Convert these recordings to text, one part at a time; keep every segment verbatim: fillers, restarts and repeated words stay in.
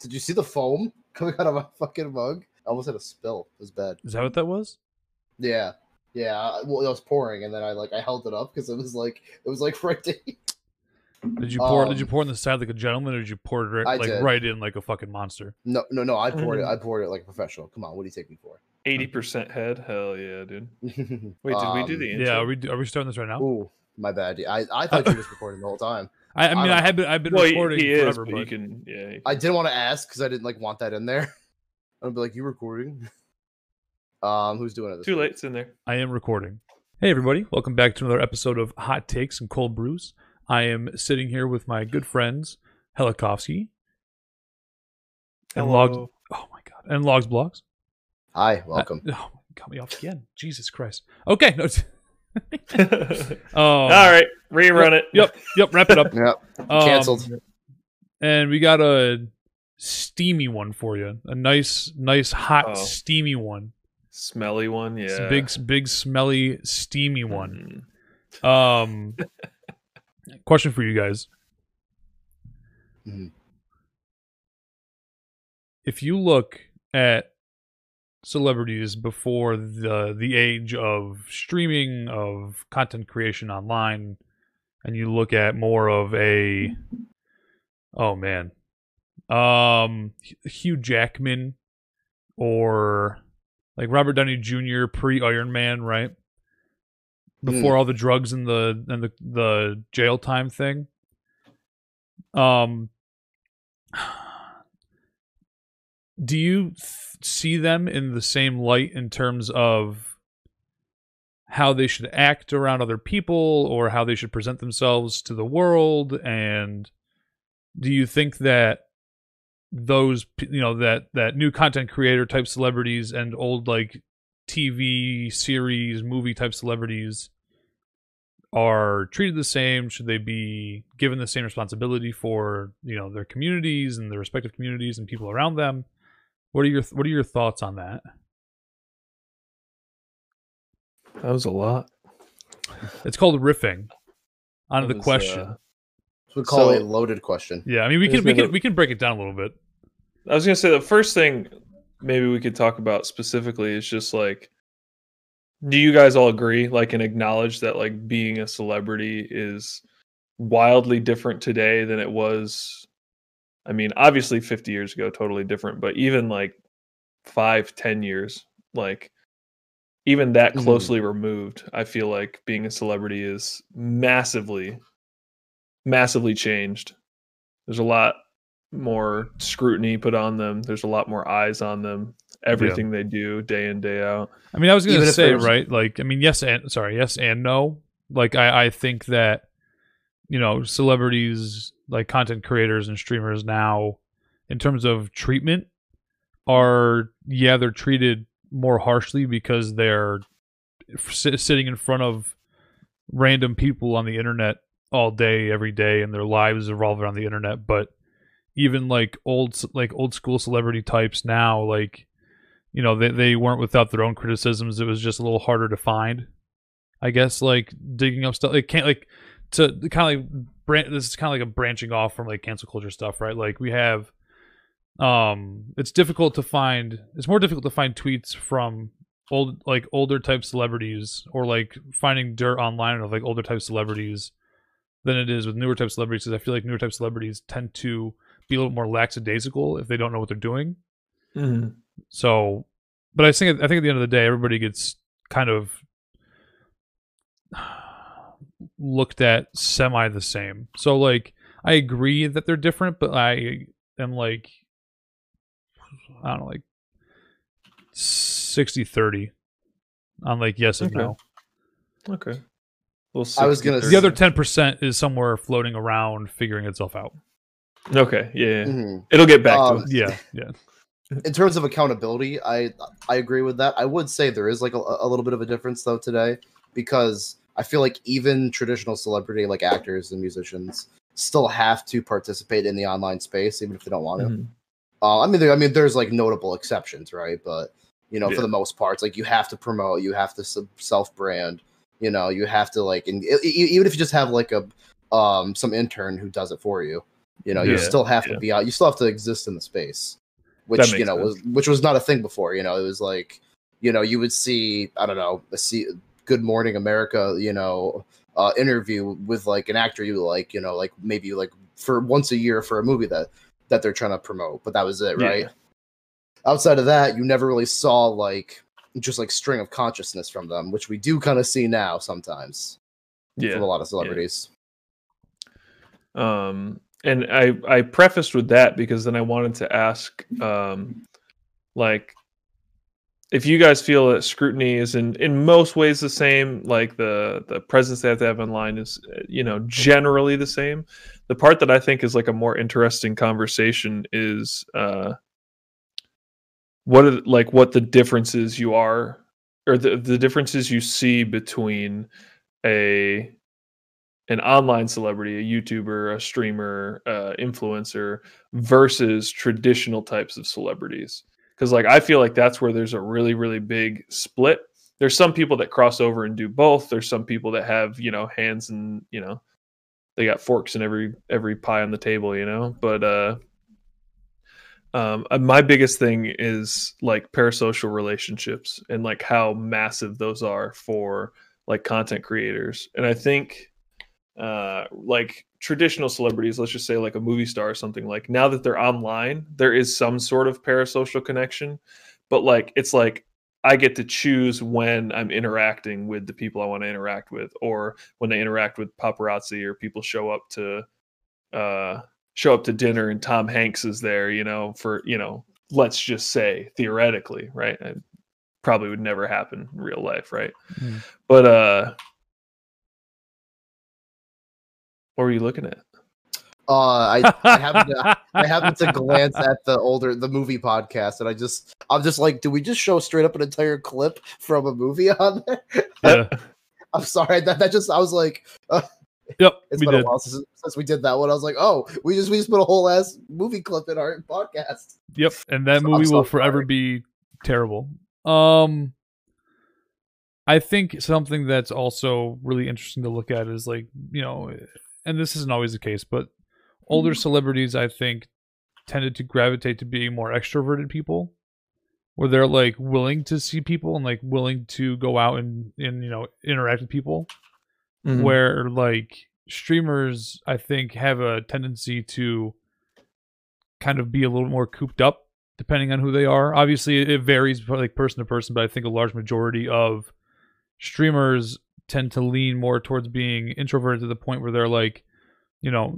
Did you see the foam coming out of my fucking mug? I almost had a spill. It was bad. Is that what that was? Yeah, yeah. I, well, it was pouring, and then I like I held it up because it was like it was like right there. Did you pour? Um, did you pour on the side like a gentleman, or did you pour it right, I like did. right in like a fucking monster? No, no, no. I poured it. I poured it like a professional. Come on, what do you take me for? Eighty percent head. Hell yeah, dude. Wait, did we do Um, the intro? Yeah, are we are we starting this right now? Ooh, my bad. I I thought you were just recording the whole time. I, I mean, I I, don't have been I've been well, recording he, he forever, is, but but you can. Yeah. You can. I didn't want to ask because I didn't like want that in there. I'd be like, "You recording?" Um, who's doing it? This Too week? late. It's in there. I am recording. Hey everybody, welcome back to another episode of Hot Takes and Cold Brews. I am sitting here with my good friends Helikovsky and Hello. Logs. Oh my god, and Logs Blogs. Hi, welcome. Uh, oh, cut me off again. Jesus Christ. Okay, no. um, All right, rerun it. Yep, yep. Wrap it up. Yep, Um, canceled. And we got a steamy one for you. A nice, nice, hot, Oh. steamy one. Smelly one. Yeah. It's a big, big, smelly, steamy one. Mm. Um, question for you guys: Mhm. if you look at celebrities before the the age of streaming, of content creation online, and you look at more of a, oh man, um, Hugh Jackman or like Robert Downey Junior pre Iron Man, right? Before all the drugs and the and the the jail time thing. Um, do you th- see them in the same light in terms of how they should act around other people or how they should present themselves to the world? And do you think that those, you know, that that new content creator type celebrities and old like T V series, movie type celebrities are treated the same? Should they be given the same responsibility for, you know, their communities and their respective communities and people around them? What are your What are your thoughts on that? That was a lot. It's called riffing on That the was, question. uh, We call so- it a loaded question. Yeah, I mean, we There's can we been can a- we can break it down a little bit. I was gonna say the first thing maybe we could talk about specifically is just like, do you guys all agree, like, and acknowledge that like being a celebrity is wildly different today than it was? I mean, obviously fifty years ago, totally different, but even like five, ten years, like even that Mhm. closely removed, I feel like being a celebrity is massively, massively changed. There's a lot more scrutiny put on them. There's a lot more eyes on them. Everything they do day in, day out. I mean, I was Even gonna if say, there's- right? Like, I mean, yes and sorry, yes and no. Like, I I think that, you know, celebrities, like content creators and streamers now, in terms of treatment, are yeah, they're treated more harshly because they're sit, sitting in front of random people on the internet all day, every day, and their lives revolve around the internet. But even like old, like old school celebrity types now, like, you know, they they weren't without their own criticisms. It was just a little harder to find, I guess. Like digging up stuff, it can't like to kind of like bran- this is kind of like a branching off from like cancel culture stuff, right? Like we have, um, it's difficult to find. It's more difficult to find tweets from old like older type celebrities or like finding dirt online of like older type celebrities than it is with newer type celebrities, because I feel like newer type celebrities tend to be a little more lackadaisical if they don't know what they're doing. Mm-hmm. So, but I think I think at the end of the day, everybody gets kind of looked at semi the same. So, like, I agree that they're different, but I am like, I don't know, like sixty thirty on like yes and Okay. no. Okay. Well, I was gonna The other ten percent is somewhere floating around, figuring itself out. Okay, yeah, yeah. Mhm. It'll get back Um, to us. Yeah, yeah. In terms of accountability, I I agree with that. I would say there is like a, a little bit of a difference though today, because I feel like even traditional celebrity like actors and musicians still have to participate in the online space even if they don't want to. Mhm. Uh, I mean, there, I mean, there's like notable exceptions, right? But you know, Yeah. for the most part, it's like you have to promote, you have to sub- self-brand, you know, you have to like, and e- e- even if you just have like a um some intern who does it for you, You know, you Yeah, still have yeah. to be out. You still have to exist in the space, That which makes you know sense. was which was not a thing before. You know, it was like, you know, you would see, I don't know, a see Good Morning America, you know, uh, interview with like an actor you like, you know, like maybe like for once a year for a movie that that they're trying to promote, but that was it, right? Yeah. Outside of that, you never really saw like just like string of consciousness from them, which we do kind of see now sometimes Yeah. from a lot of celebrities. Um, and I I prefaced with that because then I wanted to ask, um, like, if you guys feel that scrutiny is in in most ways the same, like the the presence they have to have online is, uh, you know, generally the same. The part that I think is like a more interesting conversation is uh, what are, like what the differences you are, or the the differences you see between a an online celebrity, a YouTuber, a streamer, uh, influencer versus traditional types of celebrities. Because like I feel like that's where there's a really really big split. There's some people that cross over and do both. There's some people that have, you know, hands and, you know, they got forks in every every pie on the table, you know. But uh, um, uh, my biggest thing is like parasocial relationships and like how massive those are for like content creators. And I think uh like traditional celebrities, let's just say like a movie star or something, like now that they're online there is some sort of parasocial connection, but like it's like I get to choose when I'm interacting with the people I want to interact with, or when they interact with paparazzi or people show up to uh show up to dinner and Tom Hanks is there, you know, for, you know, let's just say theoretically, right? It probably would never happen in real life, right? Mm. But uh what were you looking at? Uh, I I happened to I happened to glance at the older the movie podcast, and I just I'm just like, do we just show straight up an entire clip from a movie on there? Yeah. I'm sorry, that that just I was like, uh, Yep. it's we been did. a while since, since we did that one. I was like, oh, we just we just put a whole ass movie clip in our podcast. Yep. And that So- I'm movie so will forever sorry. be terrible. Um, I think something that's also really interesting to look at is like, you know, and this isn't always the case, but older celebrities, I think, tended to gravitate to being more extroverted people, where they're like willing to see people and like willing to go out and, and you know, interact with people. Mhm. Where like streamers, I think, have a tendency to kind of be a little more cooped up depending on who they are. Obviously, it varies like person to person, but I think a large majority of streamers tend to lean more towards being introverted to the point where they're like, you know,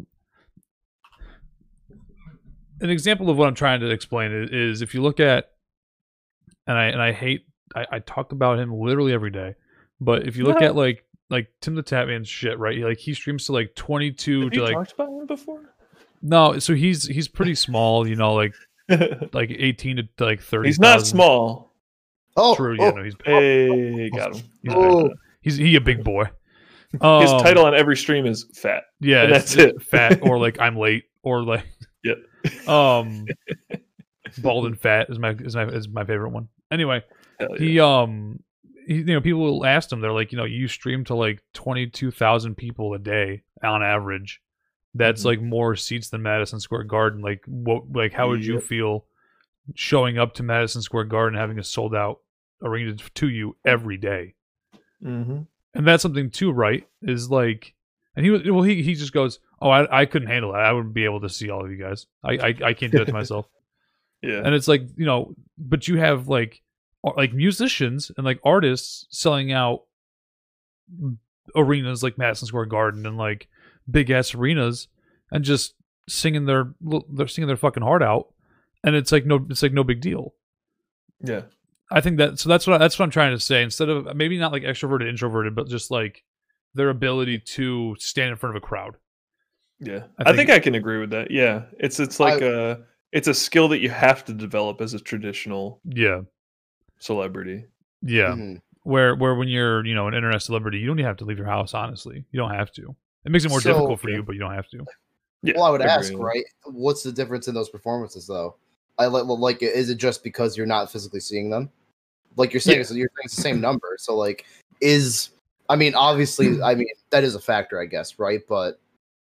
an example of what I'm trying to explain is, is if you look at, and I and I hate I, I talk about him literally every day, but if you look at like like Tim the Tatman's shit, right? Like he streams to like twenty-two Have to you like talked about him before? no, so he's he's pretty small, you know, like like eighteen to like thirty. He's not small. Oh, True, oh, yeah, no, he's Hey, got him. he's, oh. he's he a big boy. His Um, title on every stream is fat. yeah, and it's, that's it's it. fat or like I'm late or like Yep. um bald and fat is my is my is my favorite one. Anyway, Hell yeah. he um he, you know, people asked him, they're like, you know, you stream to like twenty-two thousand people a day on average. That's Mhm. like more seats than Madison Square Garden. Like what like how would you Yep. feel showing up to Madison Square Garden having a sold out arena to you every day? Mhm. And that's something too, right? Is like, and he was well. He he just goes, "Oh, I I couldn't handle it. I wouldn't be able to see all of you guys. I I, I can't do it to myself." Yeah. And it's like, you know, but you have like ar- like musicians and like artists selling out arenas like Madison Square Garden and like big ass arenas and just singing their they're singing their fucking heart out, and it's like no it's like no big deal. Yeah. I think that so that's what that's what I'm trying to say. Instead of maybe not like extroverted, introverted, but just like their ability to stand in front of a crowd. Yeah. I I think- think I can agree with that. Yeah. It's it's like a it's a skill that you have to develop as a traditional Yeah, celebrity. yeah. Mhm. Where where when you're you know an internet celebrity, you don't even have to leave your house. Honestly, you don't have to. It makes it more So- difficult for Yeah. you, but you don't have to. Yeah. Well, I would ask, agree. right? What's the difference in those performances, though? I like, like, is it just because you're not physically seeing them? Like you're saying, Yeah. so you're saying it's the same number. So, like, is I mean, obviously, I mean that is a factor, I guess, right? But I,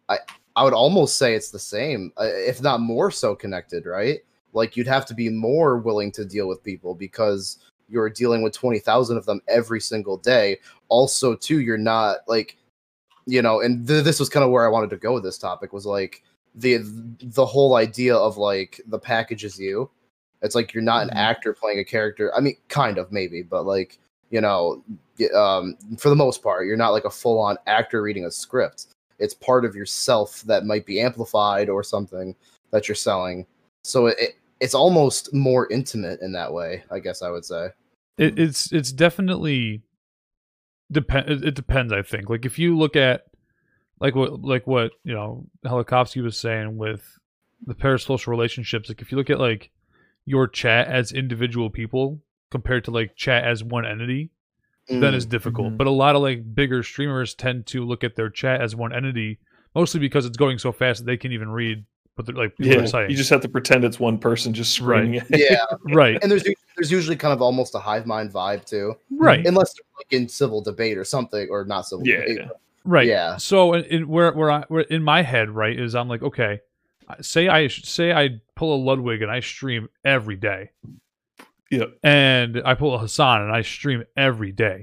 I would almost say it's the same, uh, if not more so connected, right? Like you'd have to be more willing to deal with people because you're dealing with twenty thousand of them every single day. Also, too, you're not like, you know, and th- this was kind of where I wanted to go with this topic was like the the whole idea of like the package is you. It's like you're not an Mhm. actor playing a character. I mean, kind of maybe, but like, you know, um, for the most part, you're not like a full on actor reading a script. It's part of yourself that might be amplified or something that you're selling. So it, it it's almost more intimate in that way, I guess I would say. It, it's it's definitely depend. It, it depends. I think. Like if you look at like what like what you know Helikovsky was saying with the parasocial relationships. Like if you look at like your chat as individual people compared to like chat as one entity, then it's difficult. Mhm. But a lot of like bigger streamers tend to look at their chat as one entity, mostly because it's going so fast that they can even read what they're like people Yeah, are saying. you just have to pretend it's one person just screaming it. Yeah, Right, and there's there's usually kind of almost a hive mind vibe too, right, unless they're like in civil debate or something, or not civil Yeah, debate. yeah. but- right. Yeah. So in, in where where I where in my head, right, is I'm like, okay, say I say I pull a Ludwig and I stream every day, Yep. and I pull a Hassan and I stream every day.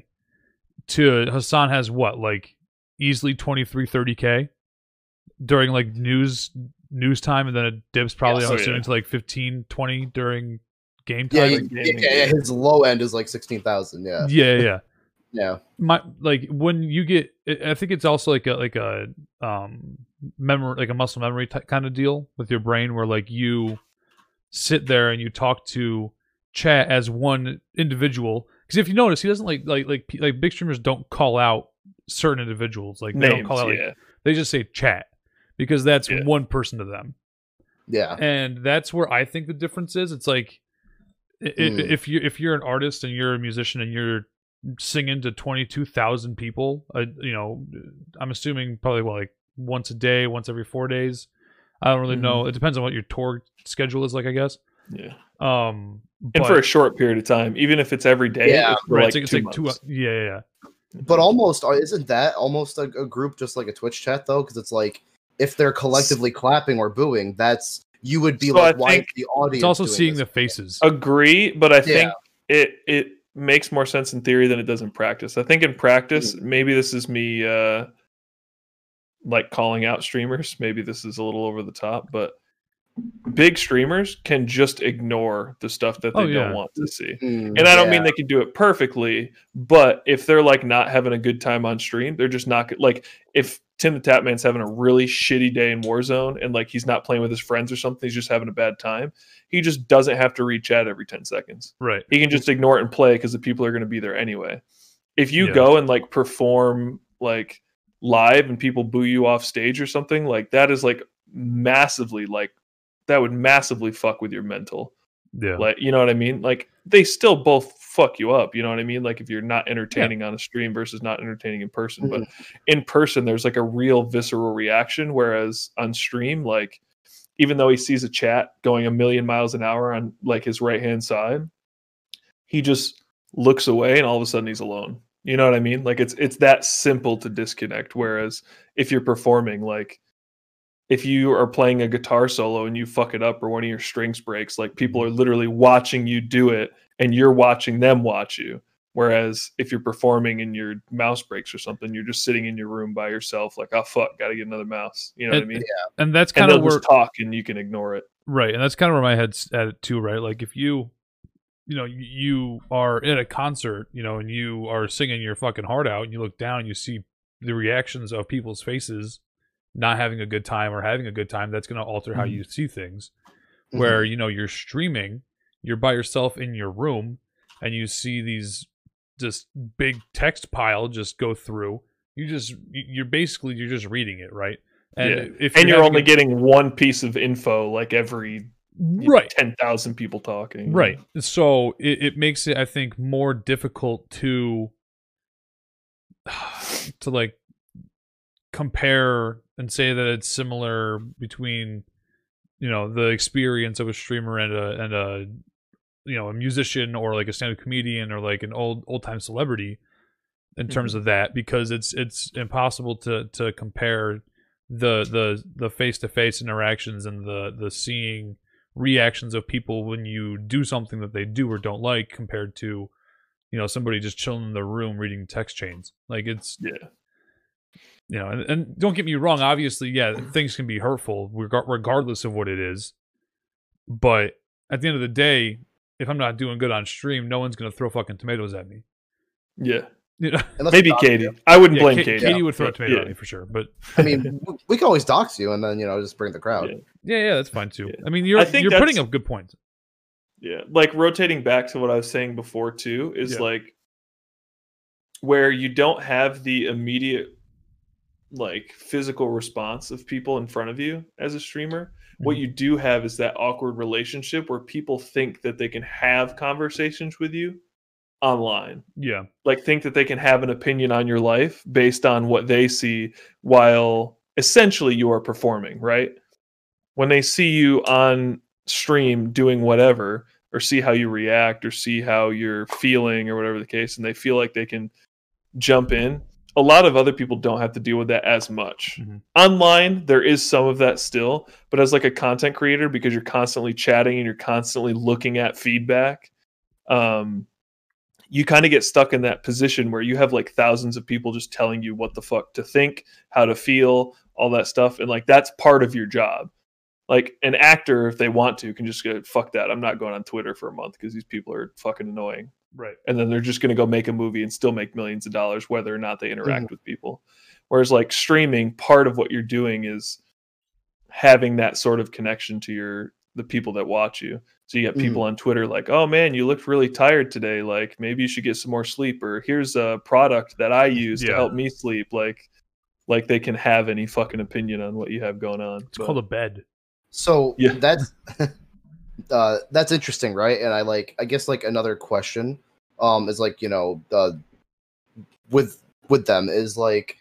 To Hassan has what, like easily twenty-three, thirty K during like news news time, and then it dips probably Yes. I'm Oh, assuming yeah. to like fifteen, twenty during game Yeah, time. yeah, like yeah, gaming, yeah, yeah. his low end is like sixteen thousand. Yeah, yeah, yeah, yeah. yeah. My like when you get, I think it's also like a like a um memory, like a muscle memory type kind of deal with your brain, where like you sit there and you talk to chat as one individual. Because if you notice, he doesn't like like like pe- like big streamers don't call out certain individuals. Like they don't Names, call out like yeah. they just say chat because that's Yeah. one person to them. Yeah. And that's where I think the difference is. It's like i- i- Mm. if you if you're an artist and you're a musician and you're singing to twenty-two thousand people, uh, you know, I'm assuming probably what, like once a day, once every four days. I don't really Mhm. know. It depends on what your tour schedule is like, I guess. Yeah. Um, And but, for a short period of time, even if it's every day, Yeah, it's for right, like, it's two like, it's like months. two. Yeah, yeah, yeah. But almost uh, isn't that almost a, a group just like a Twitch chat though? Because it's like if they're collectively clapping or booing, that's you would be So like, I why is think the audience? It's also doing seeing this? the faces. Agree, but I think Yeah. it it makes more sense in theory than it does in practice. I think in practice, Mm. maybe this is me uh like calling out streamers. Maybe this is a little over the top, but big streamers can just ignore the stuff that they Oh, yeah. don't want to see. Mm, And I don't yeah. mean they can do it perfectly, but if they're like not having a good time on stream, they're just not good. Like if Tim the Tapman's having a really shitty day in Warzone and like he's not playing with his friends or something, he's just having a bad time. He just doesn't have to read chat every ten seconds. Right. He can just ignore it and play because the people are going to be there anyway. If you Yeah. go and like perform like live and people boo you off stage or something, like that is like massively like that would massively fuck with your mental. Yeah. Like, you know what I mean? Like they still both fuck you up. You know what I mean? Like if you're not entertaining on a stream versus not entertaining in person, but in person, there's like a real visceral reaction. Whereas on stream, like even though he sees a chat going a million miles an hour on like his right hand side, he just looks away and all of a sudden he's alone. You know what I mean? Like it's it's that simple to disconnect. Whereas if you're performing, like if you are playing a guitar solo and you fuck it up or one of your strings breaks, like people are literally watching you do it and you're watching them watch you. Whereas if you're performing and your mouse breaks or something, you're just sitting in your room by yourself, like, oh fuck, gotta get another mouse. You know what I And- mean? And that's And kind they'll of where just talk and you can ignore it. right, and that's kind of where my head's at it too, right? Like if you, you know, you- you are at a concert, you know, and you are singing your fucking heart out, and you look down, and you see the reactions of people's faces, not having a good time or having a good time. That's going to alter how Mhm. you see things. Mhm. Where you know you're streaming, you're by yourself in your room, and you see these just big text pile just go through. You just you're basically you're just reading it, right? And Yeah. if And you're having only a- getting one piece of info, like every right. ten thousand people talking. Right. So it, it makes it, I think, more difficult to to like compare and say that it's similar between, you know, the experience of a streamer and a and a you know a musician or like a stand-up comedian or like an old old time celebrity in terms of that, because it's it's impossible to to compare the the the face to face interactions and the the seeing reactions of people when you do something that they do or don't like, compared to, you know, somebody just chilling in the room reading text chains. Like, it's, Yeah. you know, and, and don't get me wrong, obviously, yeah, things can be hurtful reg- regardless of what it is. But at the end of the day, if I'm not doing good on stream, no one's gonna throw fucking tomatoes at me. Yeah. You know? Unless Maybe we dox Katie. you. I wouldn't Yeah, blame Ka- Katie. Katie would throw a But, tomato yeah. at me for sure. But I mean, w- we can always dox you and then, you know, just bring the crowd. Yeah. yeah, yeah, that's fine too. Yeah. I mean, you're I think you're putting that's- up good points. Yeah, like rotating back to what I was saying before too is Yeah. like where you don't have the immediate like physical response of people in front of you as a streamer. What Mhm. you do have is that awkward relationship where people think that they can have conversations with you online. Yeah, Like think that they can have an opinion on your life based on what they see while essentially you are performing, right? When they see you on stream doing whatever, or see how you react, or see how you're feeling, or whatever the case, and they feel like they can jump in, a lot of other people don't have to deal with that as much. Mhm. Online, there is some of that still, but as like a content creator, because you're constantly chatting and you're constantly looking at feedback, um, you kind of get stuck in that position where you have like thousands of people just telling you what the fuck to think, how to feel, all that stuff. And like, that's part of your job. Like an actor, if they want to, can just go, fuck that. I'm not going on Twitter for a month because these people are fucking annoying. right. And then they're just going to go make a movie and still make millions of dollars, whether or not they interact Mhm. with people. Whereas like streaming, part of what you're doing is having that sort of connection to your, the people that watch you. So you got people on Twitter like, oh man, you looked really tired today. Like maybe you should get some more sleep, or here's a product that I use to Yeah. help me sleep. Like, like they can have any fucking opinion on what you have going on. It's called a bed. So Yeah. that's uh, that's interesting, right? And I like, I guess like another question, um, is like, you know, uh, with with them is like,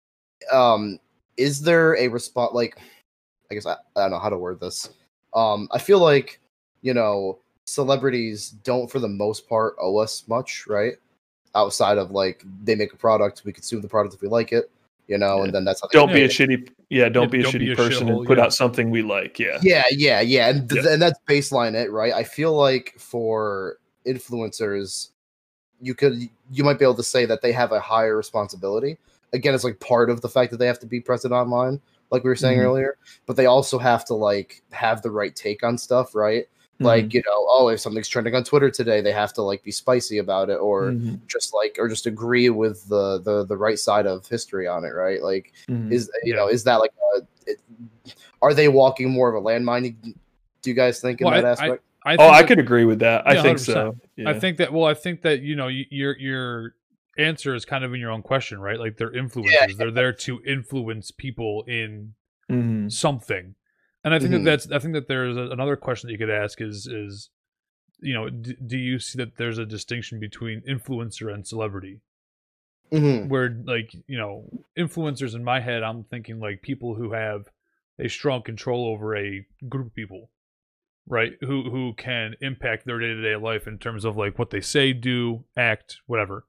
um, is there a response? Like, I guess I, I don't know how to word this. Um, I feel like, you know, celebrities don't for the most part owe us much, right? Outside of like they make a product, we consume the product if we like it, you know, Yeah. and then that's how they Don't get be a paid. shitty, yeah. Don't Yeah, be a don't shitty be a person shithole, and put yeah. out something we like. Yeah, Yeah, yeah, yeah, and th- Yeah. and that's baseline it, right? I feel like for influencers, you could you might be able to say that they have a higher responsibility. Again, it's like part of the fact that they have to be present online, like we were saying Mhm. earlier, but they also have to like have the right take on stuff, right? Like, Mhm. you know, oh, if something's trending on Twitter today, they have to like be spicy about it, or Mhm. just like, or just agree with the the the right side of history on it, right? Like, Mhm. is you Yeah. know, is that like, a, it, are they walking more of a landmine? Do you guys think in Well, that I- aspect? I Oh, think I that- could agree with that. I Yeah, think one hundred percent. so. Yeah. I think that. Well, I think that, you know, y- your your answer is kind of in your own question, right? Like they're influencers. They're there to influence people in Mhm. something, and I think Mhm. that that's. I think that there's a, another question that you could ask is is, you know, d- do you see that there's a distinction between influencer and celebrity? Mm-hmm. Where like, you know, influencers in my head, I'm thinking like people who have a strong control over a group of people, right? Who who can impact their day to day life in terms of like what they say, do, act, whatever.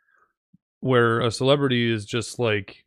Where a celebrity is just like,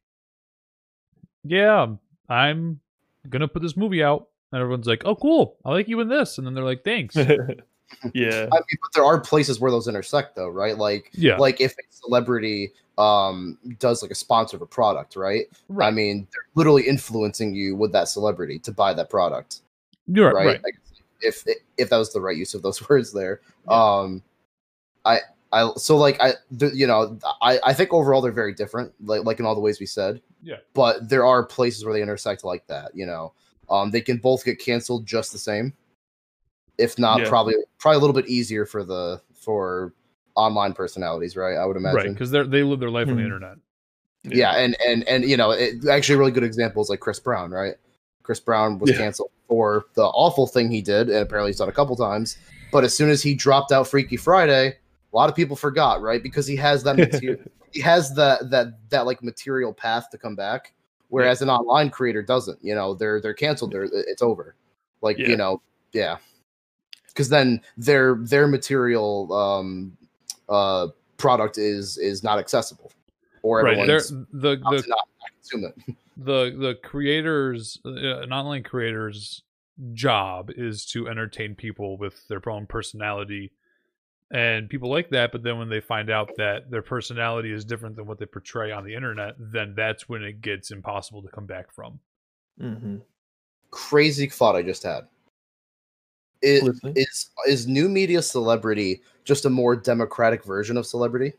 yeah, I'm gonna put this movie out, and everyone's like, oh, cool, I like you in this, and then they're like, thanks. yeah. I mean, but there are places where those intersect, though, right? Like, Yeah. like if a celebrity um does like a sponsor of a product, right? Right. I mean, they're literally influencing you with that celebrity to buy that product, You're right. right? right. I guess if if that was the right use of those words there. Yeah. Um, I I so like I the, you know I I think overall they're very different, like like in all the ways we said. Yeah. But there are places where they intersect like that. You know, um, they can both get canceled just the same. If not, Yeah. probably probably a little bit easier for the for online personalities, right? I would Right, imagine. because they they live their life on the Hmm. internet. Yeah, and and and you know, it, actually, a really good example is like Chris Brown, right? Chris Brown was Yeah. canceled for the awful thing he did, and apparently he's done a couple times. But as soon as he dropped out Freaky Friday, a lot of people forgot, right? Because he has that material, he has that that that like material path to come back, whereas an online creator doesn't. You know, they're they're canceled. They're it's over. Like Yeah. you know, yeah. Because then their their material um uh product is is not accessible, or Right. They're, everyone's the the not consume it. the the creators, uh, an online creator's job is to entertain people with their own personality, and people like that. But then when they find out that their personality is different than what they portray on the internet, then that's when it gets impossible to come back from. Mm-hmm. Crazy thought I just had. Is, Listening. is is new media celebrity just a more democratic version of celebrity?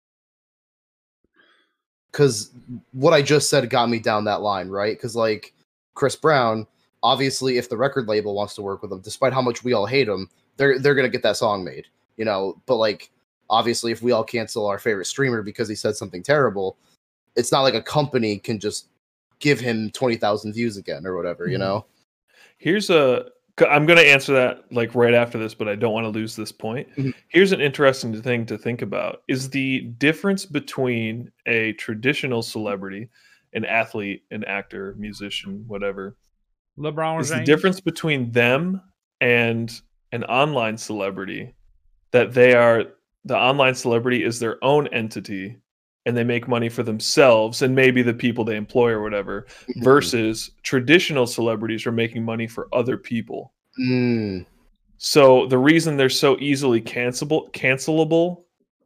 Because what I just said got me down that line, right? Because like Chris Brown, obviously, if the record label wants to work with him, despite how much we all hate him, they're they're gonna get that song made, you know. But like, obviously, if we all cancel our favorite streamer because he said something terrible, it's not like a company can just give him twenty thousand views again or whatever, you know. Here's a. I'm going to answer that like right after this, but I don't want to lose this point. Mm-hmm. Here's an interesting thing to think about: is the difference between a traditional celebrity, an athlete, an actor, musician, whatever. LeBron is James. the difference between them and an online celebrity that they are the online celebrity is their own entity and they make money for themselves and maybe the people they employ or whatever, versus traditional celebrities are making money for other people. Mm. So the reason they're so easily cancelable cancelable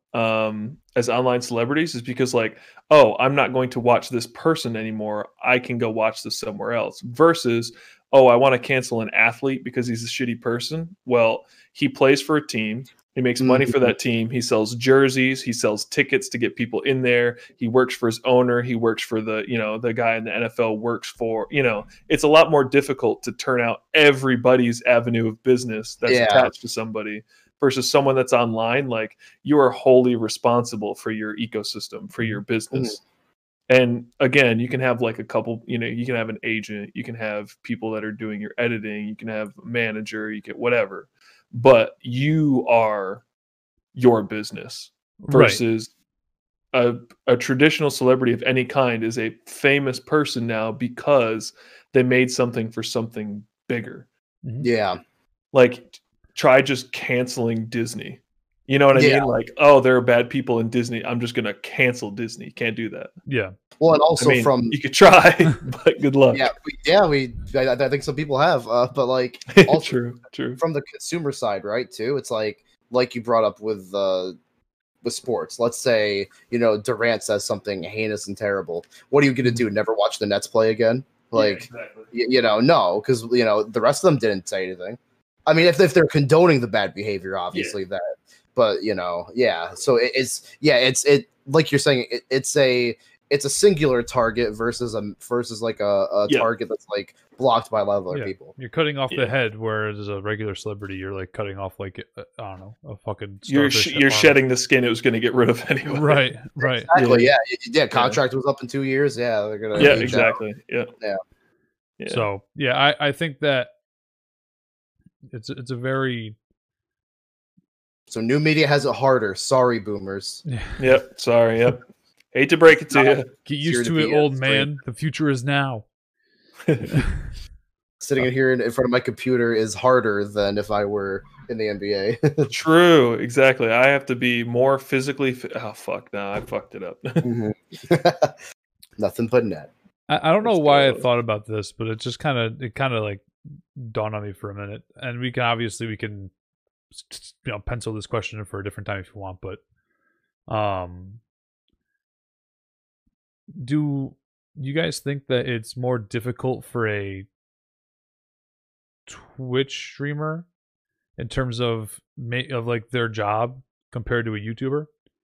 um as online celebrities is because like, oh, I'm not going to watch this person anymore, I can go watch this somewhere else, versus, oh, I want to cancel an athlete because he's a shitty person. Well, he plays for a team, he makes money for that team, he sells jerseys, he sells tickets to get people in there, he works for his owner, he works for the, you know, the guy in the N F L works for, you know, it's a lot more difficult to turn out everybody's avenue of business that's Yeah. attached to somebody versus someone that's online. Like, you are wholly responsible for your ecosystem, for your business. Mm-hmm. And again, you can have like a couple, you know, you can have an agent, you can have people that are doing your editing, you can have a manager, you get whatever, but you are your business versus right. a, a traditional celebrity of any kind is a famous person now because they made something for something bigger. Yeah. Like, try just canceling Disney. You know what I yeah. mean? Like, oh, there are bad people in Disney, I'm just going to cancel Disney. Can't do that. Yeah. Well, and also I mean, from you could try, but good luck. Yeah, we, yeah, we. I, I think some people have, uh, but like, also true, true. From the consumer side, right? Too, it's like, like you brought up with uh, with sports. Let's say you know Durant says something heinous and terrible. What are you gonna do? Never watch the Nets play again? Like, yeah, exactly. y- you know, no, because you know the rest of them didn't say anything. I mean, if if they're condoning the bad behavior, obviously yeah. that. But you know, yeah. So it, it's yeah, it's it like you're saying, it, it's a. It's a singular target versus a versus like a, a yeah. target that's like blocked by a lot of other yeah. people. You're cutting off yeah. the head, whereas a regular celebrity, you're like cutting off like I don't know, a fucking. You're sh- you're shedding the skin it was going to get rid of anyway. Right, right. Exactly. Yeah, yeah. yeah contract yeah. was up in two years. Yeah, they're gonna. Yeah, exactly. Yeah. yeah, yeah. So yeah, I I think that it's it's a very. So new media has it harder. Sorry, boomers. Yep. Sorry. Yep. Hate to break it to you. Get used to it, old man. The future is now. Sitting in here in front of my computer is harder than if I were in the N B A. True, exactly. I have to be more physically. Fi- oh fuck! No, I fucked it up. mm-hmm. Nothing but net. I, I don't know Let's why go. I thought about this, but it just kind of it kind of like dawned on me for a minute. And we can obviously we can you know pencil this question in for a different time if you want, but um. Do you guys think that it's more difficult for a Twitch streamer in terms of of like their job compared to a YouTuber?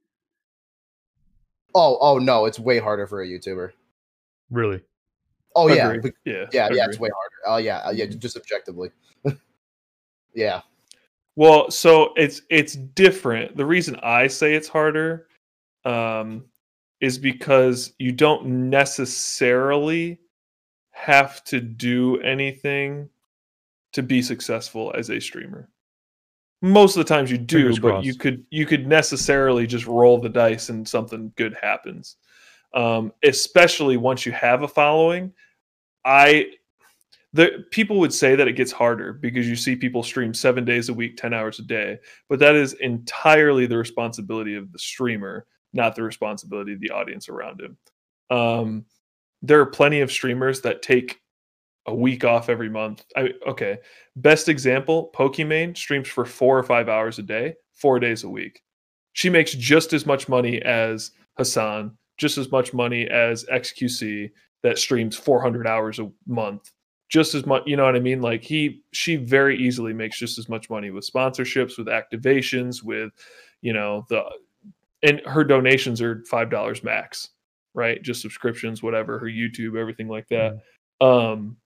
Oh, oh no, it's way harder for a YouTuber. Really? Oh yeah, Agreed. yeah, yeah, yeah. It's way harder. Oh yeah, yeah. Just objectively. yeah. Well, so it's it's different. The reason I say it's harder, um. is because you don't necessarily have to do anything to be successful as a streamer. Most of the times you do, Fingers but crossed. you could you could necessarily just roll the dice and something good happens. Um, especially once you have a following. I the people would say that it gets harder because you see people stream seven days a week, ten hours a day, but that is entirely the responsibility of the streamer, not the responsibility of the audience around him. Um, there are plenty of streamers that take a week off every month. I okay. Best example, Pokimane streams for four or five hours a day, four days a week. She makes just as much money as Hassan, just as much money as X Q C that streams four hundred hours a month. Just as much, you know what I mean? Like he, she very easily makes just as much money with sponsorships, with activations, with, you know, the, and her donations are five dollars max, right? Just subscriptions, whatever, her YouTube, everything like that. Mm. Um,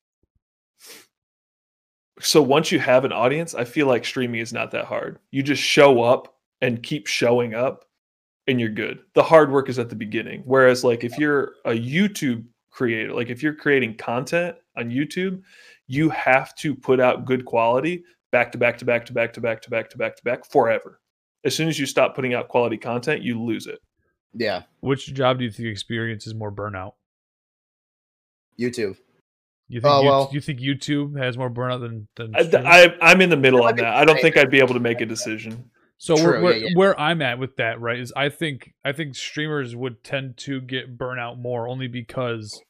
so once you have an audience, I feel like streaming is not that hard. You just show up and keep showing up and you're good. The hard work is at the beginning. Whereas like if you're a YouTube creator, like if you're creating content on YouTube, you have to put out good quality back to back to back to back to back to back to back to back forever. As soon as you stop putting out quality content, you lose it. Yeah. Which job do you think experiences more burnout? YouTube. You think oh, you, well. you think YouTube has more burnout than than I, I, I'm in the middle on that. I don't think I'd be able to make a decision. So True, where, where, yeah, yeah. where I'm at with that, right, is I think I think streamers would tend to get burnout more only because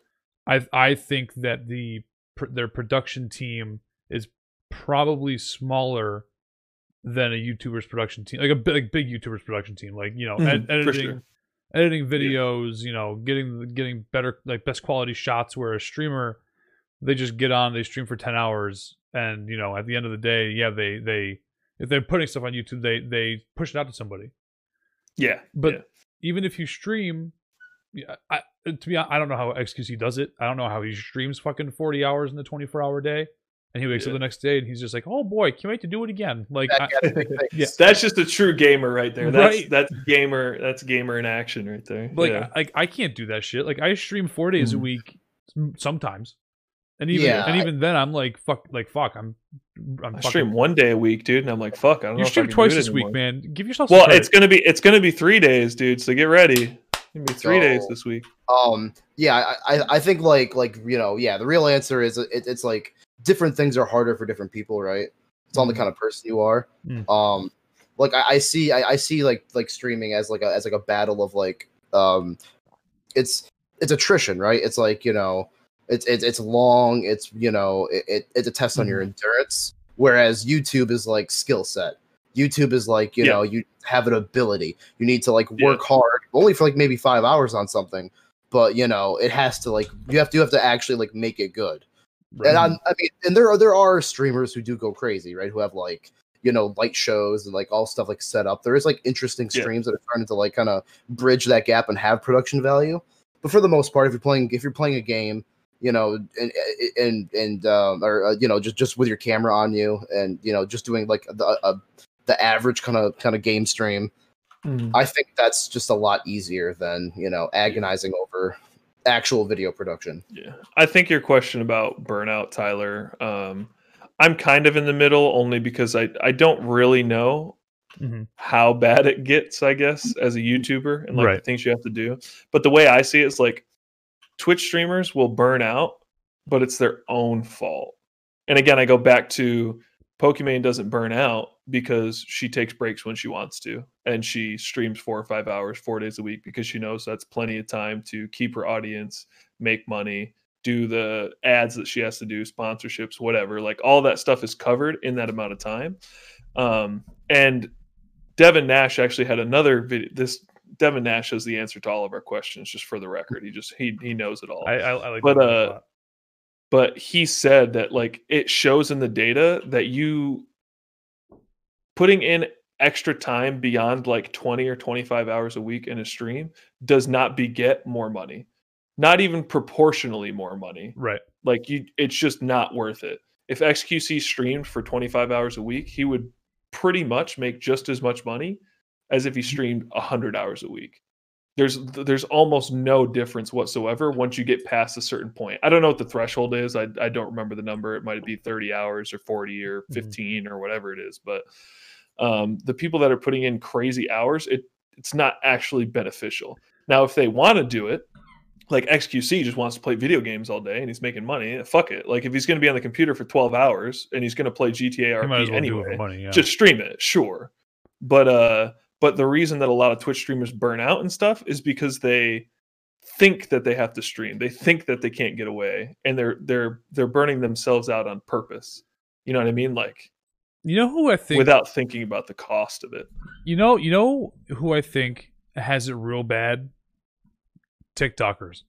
I I think that the their production team is probably smaller than a YouTuber's production team, like a big like big YouTuber's production team, like you know mm, ed- editing sure. editing videos, yeah. you know, getting getting better like best quality shots. Where a streamer, they just get on, they stream for ten hours, and you know at the end of the day, yeah, they they. If they're putting stuff on YouTube, they they push it out to somebody. Yeah, but yeah. even if you stream, yeah, I, to be honest, I don't know how X Q C does it. I don't know how he streams fucking forty hours in the twenty-four hour day, and he wakes yeah. up the next day and he's just like, "Oh boy, can't wait to do it again." Like, I, yeah, that's just a true gamer right there. That's right? that's gamer. That's gamer in action right there. Like, yeah. I, like I can't do that shit. Like, I stream four days mm. a week sometimes. And even yeah, and even I, then, I'm like fuck, like fuck. I'm, I'm I fucking, stream one day a week, dude, and I'm like, fuck. I don't you know. stream if I can twice do it this anymore. week, man. Give yourself. Well, some it's gonna be it's gonna be three days, dude. So get ready. It's gonna be three so, days this week. Um, yeah, I I think like like you know yeah, the real answer is it, it's like different things are harder for different people, right? It's on the kind of person you are. Mm. Um, like I, I see I, I see like like streaming as like a as like a battle of like um, it's it's attrition, right? It's like you know. It's, it's it's long. It's you know it, it it's a test on mm-hmm. your endurance. Whereas YouTube is like skill set. YouTube is like you yeah. know you have an ability. You need to like work yeah. hard only for like maybe five hours on something, but you know it has to like you have to you have to actually like make it good. Right. And I'm, I mean, and there are there are streamers who do go crazy, right? Who have like you know light shows and like all stuff like set up. There is like interesting streams yeah. that are trying to like kind of bridge that gap and have production value. But for the most part, if you're playing if you're playing a game. You know, and and and um, or uh, you know, just just with your camera on you, and you know, just doing like the uh, the average kind of kind of game stream. Mm. I think that's just a lot easier than you know agonizing over actual video production. Yeah, I think your question about burnout, Tyler. Um, I'm kind of in the middle, only because I I don't really know mm-hmm. how bad it gets. I guess as a YouTuber and like right. the things you have to do. But the way I see it is like. Twitch streamers will burn out, but it's their own fault. And again, I go back to Pokimane doesn't burn out because she takes breaks when she wants to. And she streams four or five hours, four days a week because she knows that's plenty of time to keep her audience, make money, do the ads that she has to do, sponsorships, whatever. Like all that stuff is covered in that amount of time. Um, and Devin Nash actually had another video. This Devin Nash has the answer to all of our questions, just for the record. He just he he knows it all. I, I, I like but uh, but he said that like it shows in the data that you putting in extra time beyond like twenty or twenty-five hours a week in a stream does not beget more money, not even proportionally more money. Right? Like you, it's just not worth it. If X Q C streamed for twenty-five hours a week, he would pretty much make just as much money as if he streamed one hundred hours a week. There's there's almost no difference whatsoever once you get past a certain point. I don't know what the threshold is. I, I don't remember the number. It might be thirty hours or forty or fifteen mm-hmm. or whatever it is. But um, the people that are putting in crazy hours, it it's not actually beneficial. Now, if they want to do it, like X Q C just wants to play video games all day and he's making money, fuck it. Like if he's going to be on the computer for twelve hours and he's going to play G T A R P well anyway, money, yeah. just stream it, sure. But uh, but the reason that a lot of Twitch streamers burn out and stuff is because they think that they have to stream. They think that they can't get away, and they're they're they're burning themselves out on purpose. You know what I mean? Like, you know who I think without thinking about the cost of it. You know, you know who I think has it real bad? TikTokers.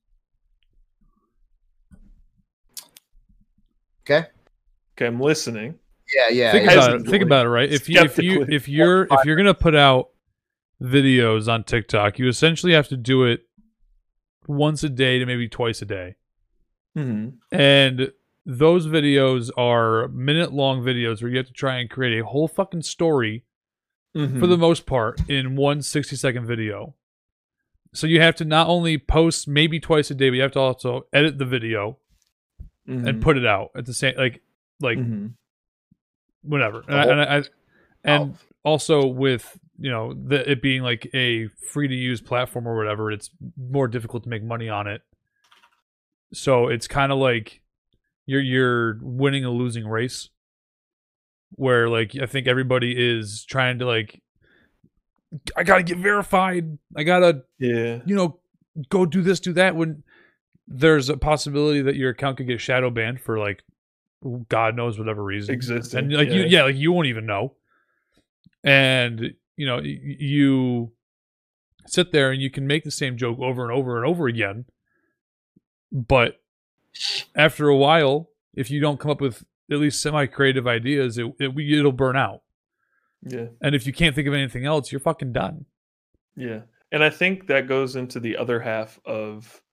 Okay. Okay, I'm listening. Yeah, yeah. Think yeah. about it. Think about it, right? If you if you Skeptically. if you're if you're gonna put out videos on TikTok, you essentially have to do it once a day to maybe twice a day. Mm-hmm. And those videos are minute long videos where you have to try and create a whole fucking story Mm-hmm. for the most part in one sixty second video. So you have to not only post maybe twice a day, but you have to also edit the video mm-hmm. and put it out at the same like like mm-hmm. whatever. And, The I, whole- and, I, and Oh. also with you know the, it being like a free to use platform or whatever, it's more difficult to make money on it. So it's kind of like you're you're winning a losing race, where like I think everybody is trying to like, I gotta get verified. I gotta Yeah. you know go do this, do that. When there's a possibility that your account could get shadow banned for like God knows whatever reason. Existing. And like yeah. you, yeah, like you won't even know. And you know, y- you sit there and you can make the same joke over and over and over again. But after a while, if you don't come up with at least semi-creative ideas, it, it it'll burn out. Yeah. And if you can't think of anything else, you're fucking done. Yeah. And I think that goes into the other half of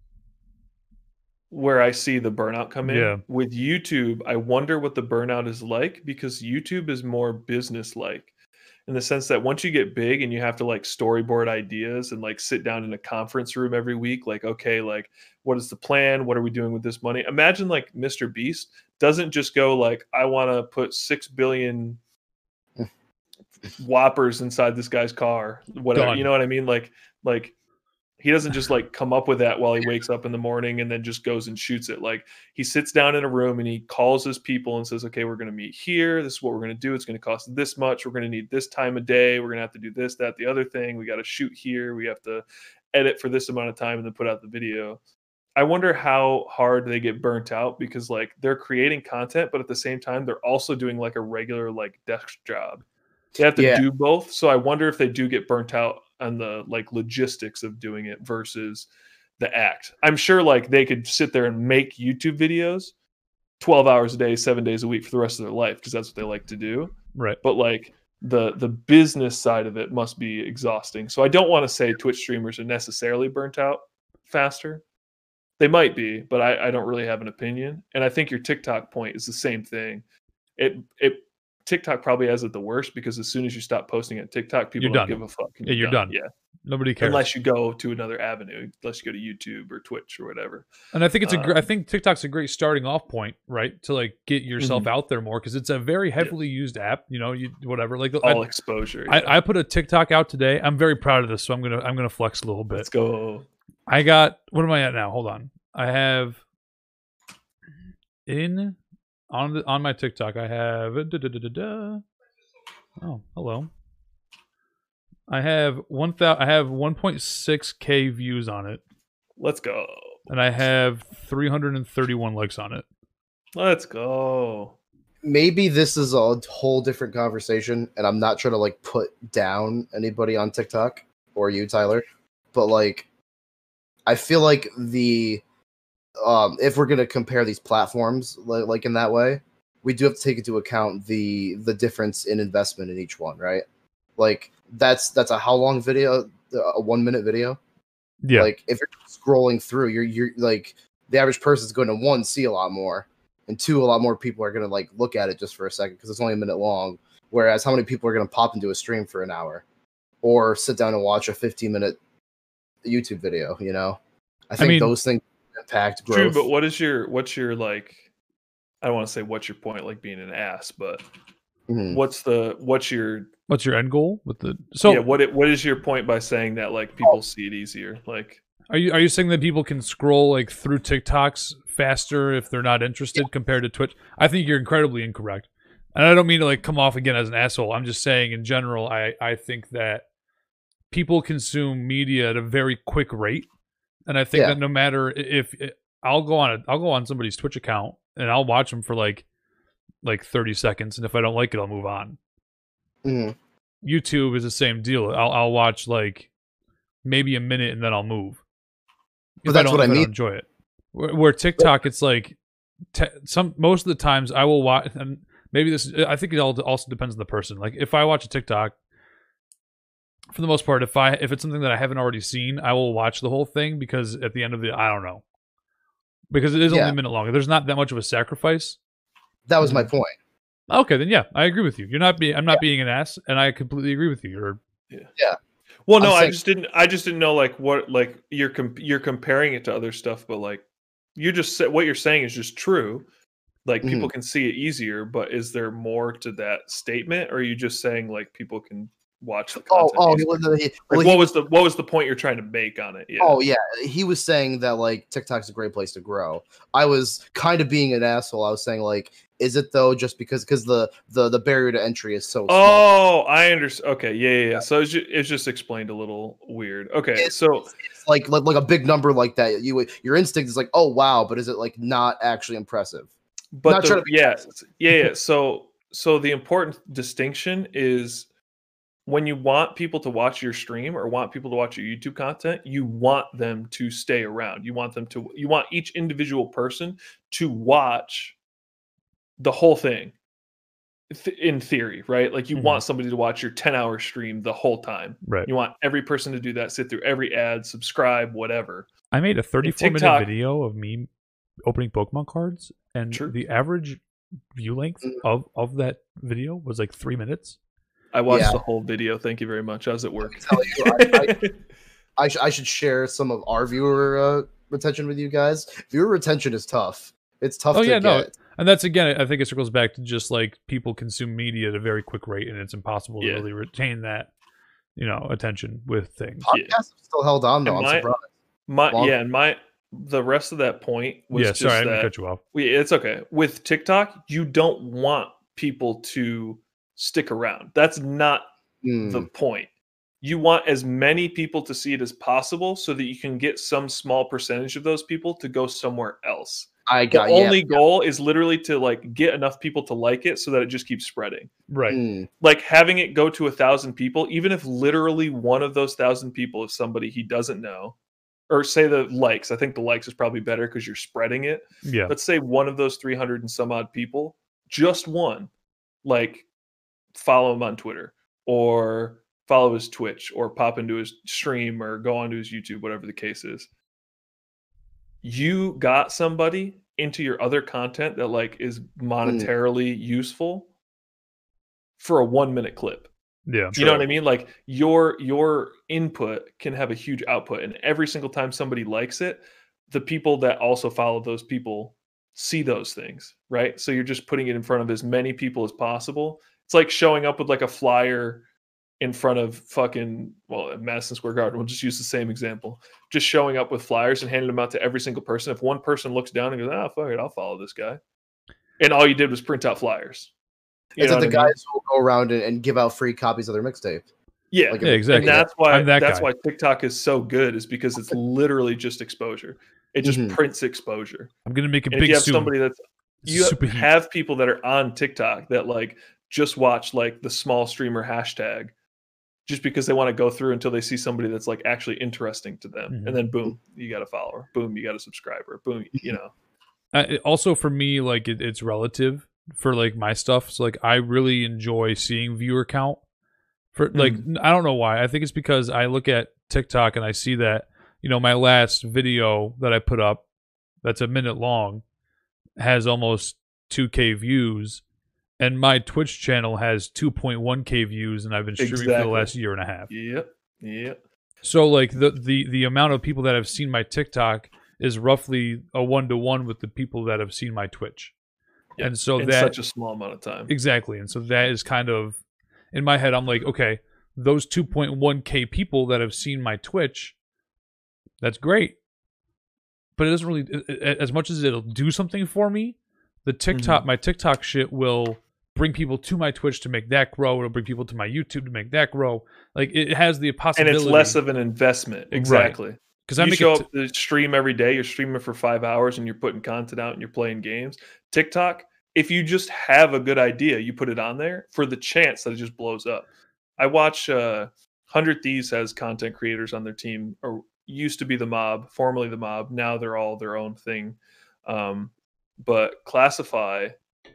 where I see the burnout come in. Yeah. With YouTube, I wonder what the burnout is like, because YouTube is more business like, in the sense that once you get big and you have to like storyboard ideas and like sit down in a conference room every week, like, okay, like what is the plan? What are we doing with this money? Imagine like Mister Beast doesn't just go like, I want to put six billion whoppers inside this guy's car, whatever. Done. You know what I mean? Like, like he doesn't just like come up with that while he wakes up in the morning and then just goes and shoots it. Like he sits down in a room and he calls his people and says, okay, we're going to meet here. This is what we're going to do. It's going to cost this much. We're going to need this time of day. We're going to have to do this, that, the other thing. We got to shoot here. We have to edit for this amount of time and then put out the video. I wonder how hard they get burnt out, because like they're creating content, but at the same time, they're also doing like a regular like desk job. They have to Yeah. do both. So I wonder if they do get burnt out on the like logistics of doing it versus the act. I'm sure like they could sit there and make YouTube videos twelve hours a day, seven days a week for the rest of their life, because that's what they like to do. Right. But like the the business side of it must be exhausting. So I don't want to say Twitch streamers are necessarily burnt out faster. They might be, but I, I don't really have an opinion. And I think your TikTok point is the same thing. It it TikTok probably has it the worst, because as soon as you stop posting on TikTok, people You're don't done. give a fuck. and Yeah, you're done. Yeah. Nobody cares. Unless you go to another avenue, unless you go to YouTube or Twitch or whatever. And I think it's a gr- I Um, think TikTok's a great starting off point, right? To like get yourself Mhm. out there more, because it's a very heavily used app. You know, you whatever. Like All I, exposure. I, yeah. I put a TikTok out today. I'm very proud of this, so I'm gonna I'm gonna flex a little bit. Let's go. I got what am I at now? Hold on. I have in on the on my TikTok. I have da, da, da, da, da. Oh, hello. I have one thousand. I have one point six k views on it, Let's go. and I have three hundred thirty-one likes on it. Let's go. Maybe this is a whole different conversation, and I'm not trying to like put down anybody on TikTok or you, Tyler, but like I feel like the um if we're gonna compare these platforms like, like in that way, we do have to take into account the the difference in investment in each one, right? Like that's that's a how long video? A one minute video. Yeah, Like if you're scrolling through, you're you're like the average person's going to one see a lot more, and two a lot more people are going to like look at it just for a second because it's only a minute long. Whereas how many people are going to pop into a stream for an hour, or sit down and watch a fifteen minute YouTube video? You know, I think mean- those things impact growth. True, but what is your what's your like? I don't want to say what's your point, like being an ass, but Mhm. what's the what's your what's your end goal with the? So yeah? What it, what is your point by saying that like people see it easier? Like are you are you saying that people can scroll like through TikToks faster if they're not interested compared to Twitch? I think you're incredibly incorrect, and I don't mean to like come off again as an asshole. I'm just saying in general, I I think that people consume media at a very quick rate, And I think Yeah. that no matter if, if I'll go on a, I'll go on somebody's Twitch account and I'll watch them for like like thirty seconds, and if I don't like it, I'll move on. Mhm. YouTube is the same deal. I'll I'll watch like maybe a minute and then I'll move. But If that's I what don't, I if mean. don't enjoy it. Where, where TikTok, it's like te- some most of the times I will watch, and maybe this. I think it all also depends on the person. Like if I watch a TikTok, for the most part, if I if it's something that I haven't already seen, I will watch the whole thing because at the end of the, I don't know, because it is only Yeah. a minute long. There's not that much of a sacrifice. That was my Mhm. point. Okay, then yeah, I agree with you. You're not being, I'm not being an ass, and I completely agree with you. You're Well, no, I'm I saying- just didn't. I just didn't know like what like you're comp- you're comparing it to other stuff, but like you just said what you're saying is just true. Like people can see it easier, but is there more to that statement, or are you just saying like people can watch the Oh, content? oh, he, easier? was- he, Like, well, what he was the what was the point you're trying to make on it? Yeah. Oh yeah, he was saying that like TikTok's a great place to grow. I was kind of being an asshole. I was saying like, is it though? Just because because the the the barrier to entry is so small. Oh, I understand. Okay, yeah, yeah. yeah. So it's just, it's just explained a little weird. Okay, It's- so It's like, like like a big number like that. You your instinct is like, oh wow, but is it like not actually impressive? but not the, trying to be yeah, yeah, yeah. So so the important distinction is when you want people to watch your stream or want people to watch your YouTube content, you want them to stay around. You want them to you want each individual person to watch the whole thing. Th- in theory, right? Like you Mhm. want somebody to watch your ten hour stream the whole time. right. You want every person to do that, sit through every ad, subscribe, whatever. I made a thirty-four minute TikTok- video of me opening Pokemon cards, and True. the average view length Mm. of of that video was like three minutes. I watched Yeah. the whole video. Thank you very much. I was at work. tell you, I- I, sh- I should share some of our viewer uh, retention with you guys. Viewer retention is tough. It's tough Oh, to yeah, get. no, And that's again, I think it circles back to just like people consume media at a very quick rate, and it's impossible Yeah. to really retain that, you know, attention with things. Yeah. Podcasts have still held on though. And I'm my- surprised. My Long- yeah, and my the rest of that point was Yeah, just sorry, I didn't that cut you off. we, it's okay. With TikTok, you don't want people to stick around. That's not Hmm. the point. You want as many people to see it as possible so that you can get some small percentage of those people to go somewhere else. I The got yeah. only goal is literally to like get enough people to like it so that it just keeps spreading. Right. Hmm. Like having it go to a thousand people, even if literally one of those thousand people is somebody he doesn't know, or say the likes. I think the likes is probably better because you're spreading it. Yeah. Let's say one of those three hundred and some odd people, just one, like follow him on Twitter or follow his Twitch or pop into his stream or go onto his YouTube, whatever the case is. You got somebody into your other content that like is monetarily useful for a one minute clip. Yeah. You know what I mean? Like your your input can have a huge output, and every single time somebody likes it, the people that also follow those people see those things, right? So you're just putting it in front of as many people as possible. It's like showing up with like a flyer in front of fucking well, at Madison Square Garden. We'll just use the same example. Just showing up with flyers and handing them out to every single person. If one person looks down and goes, "Ah, fuck it, I'll follow this guy," and all you did was print out flyers. You It's know like the what I mean? guys who go around and, and give out free copies of their mixtape. Yeah, Like Yeah, a- exactly. and that's why I'm that that's guy. why TikTok is so good, is because it's literally just exposure. It just Mhm. prints exposure. I'm gonna make a And if big you have soon. somebody that's you Super heat. have people that are on TikTok that like just watch like the small streamer hashtag just because they want to go through until they see somebody that's like actually interesting to them. Mhm. And then boom, you got a follower. Boom, you got a subscriber. Boom, you know. Uh, it- also for me, like it, it's relative for like my stuff. So like I really enjoy seeing viewer count. For like Mm. I don't know why. I think it's because I look at TikTok and I see that, you know, my last video that I put up that's a minute long has almost two K views, and my Twitch channel has two point one K views, and I've been streaming for the Exactly. last year and a half. Yep. Yep. So like the the the amount of people that have seen my TikTok is roughly a one to one with the people that have seen my Twitch. Yep. And so In that such a small amount of time. exactly. And so that is kind of in my head, I'm like, okay, those two point one K people that have seen my Twitch, that's great. But it doesn't really, as much as it'll do something for me, the TikTok, Mm-hmm. my TikTok shit will bring people to my Twitch to make that grow. It'll bring people to my YouTube to make that grow. Like it has the And possibility. it's less of an investment. Exactly. Because I You make show it up to stream every day. You're streaming for five hours, and you're putting content out, and you're playing games. TikTok, if you just have a good idea, you put it on there for the chance that it just blows up. I watch uh, one hundred Thieves has content creators on their team, or used to be the Mob, formerly the Mob. Now they're all their own thing. Um, but Classify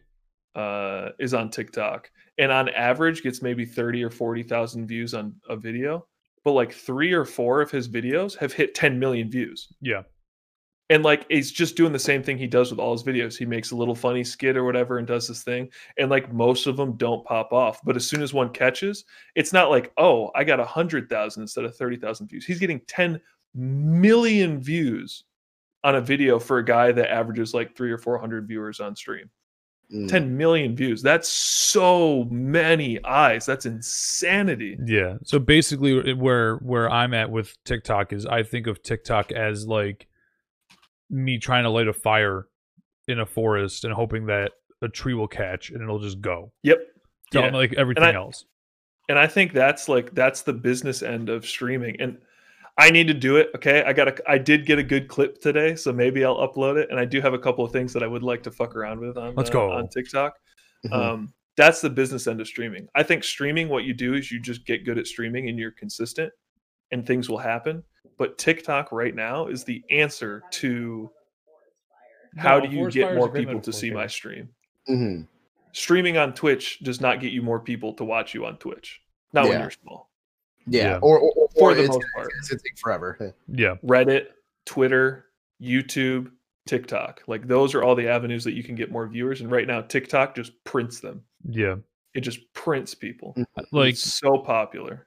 uh, is on TikTok, and on average gets maybe thirty or forty thousand views on a video. But like three or four of his videos have hit ten million views. yeah. And like he's just doing the same thing he does with all his videos. He makes a little funny skit or whatever and does this thing. And like most of them don't pop off. But as soon as one catches, it's not like, oh, I got one hundred thousand instead of thirty thousand views. He's getting ten million views on a video for a guy that averages like three or four hundred viewers on stream. Mm. ten million views. That's so many eyes. That's insanity. Yeah. So basically, where where I'm at with TikTok is I think of TikTok as like me trying to light a fire in a forest and hoping that a tree will catch and it'll just go. Yep. So Yeah. like everything I- else. And I think that's like that's the business end of streaming. And I need to do it. Okay. I got a I did get a good clip today, so maybe I'll upload it. And I do have a couple of things that I would like to fuck around with on Let's uh, go. on TikTok. Mhm. Um, that's the business end of streaming. I think streaming, what you do is you just get good at streaming and you're consistent and things will happen. But TikTok right now is the answer to how No, do you Forest get Fire is more a great people to metaphor, see my Caleb. stream? Mhm. Streaming on Twitch does not get you more people to watch you on Twitch. Not when Yeah. you're small. Yeah. Yeah. Or, or, or For the it's, most part. it's gonna take forever. Yeah. Reddit, Twitter, YouTube, TikTok. Like those are all the avenues that you can get more viewers. And right now, TikTok just prints them. Yeah. It just prints people. Like It's so popular.